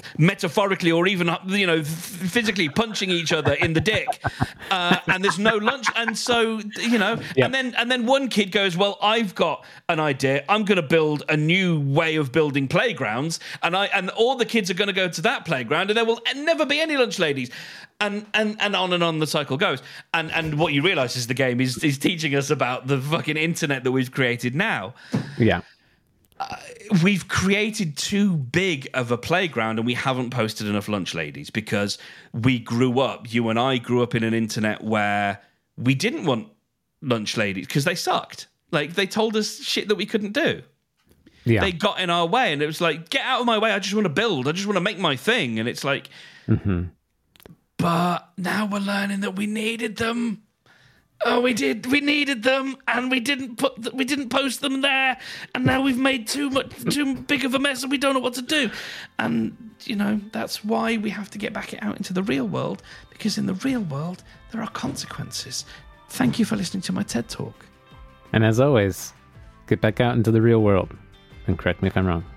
metaphorically or even, you know, physically punching each other in the dick, uh, and there's no lunch, and so, you know, yeah. and then and then one kid goes, well, I've got an idea. I'm going to build a new way of building playgrounds, and I and all the kids are going to go to that playground, and there will never be any lunch ladies, and and and on and on the cycle goes. And and what you realise is the game is is teaching us about the fucking internet that we've created now. Yeah. Uh, we've created too big of a playground, and we haven't posted enough lunch ladies because we grew up, you and I grew up in an internet where we didn't want lunch ladies because they sucked. Like, they told us shit that we couldn't do. Yeah. They got in our way, and it was like, get out of my way. I just want to build. I just want to make my thing. And it's like, mm-hmm. But now we're learning that we needed them. Oh, we did. We needed them, and we didn't put. Th- we didn't post them there, and now we've made too much, too big of a mess, and we don't know what to do. And you know that's why we have to get back out into the real world, because in the real world there are consequences. Thank you for listening to my TED Talk. And as always, get back out into the real world, and correct me if I'm wrong.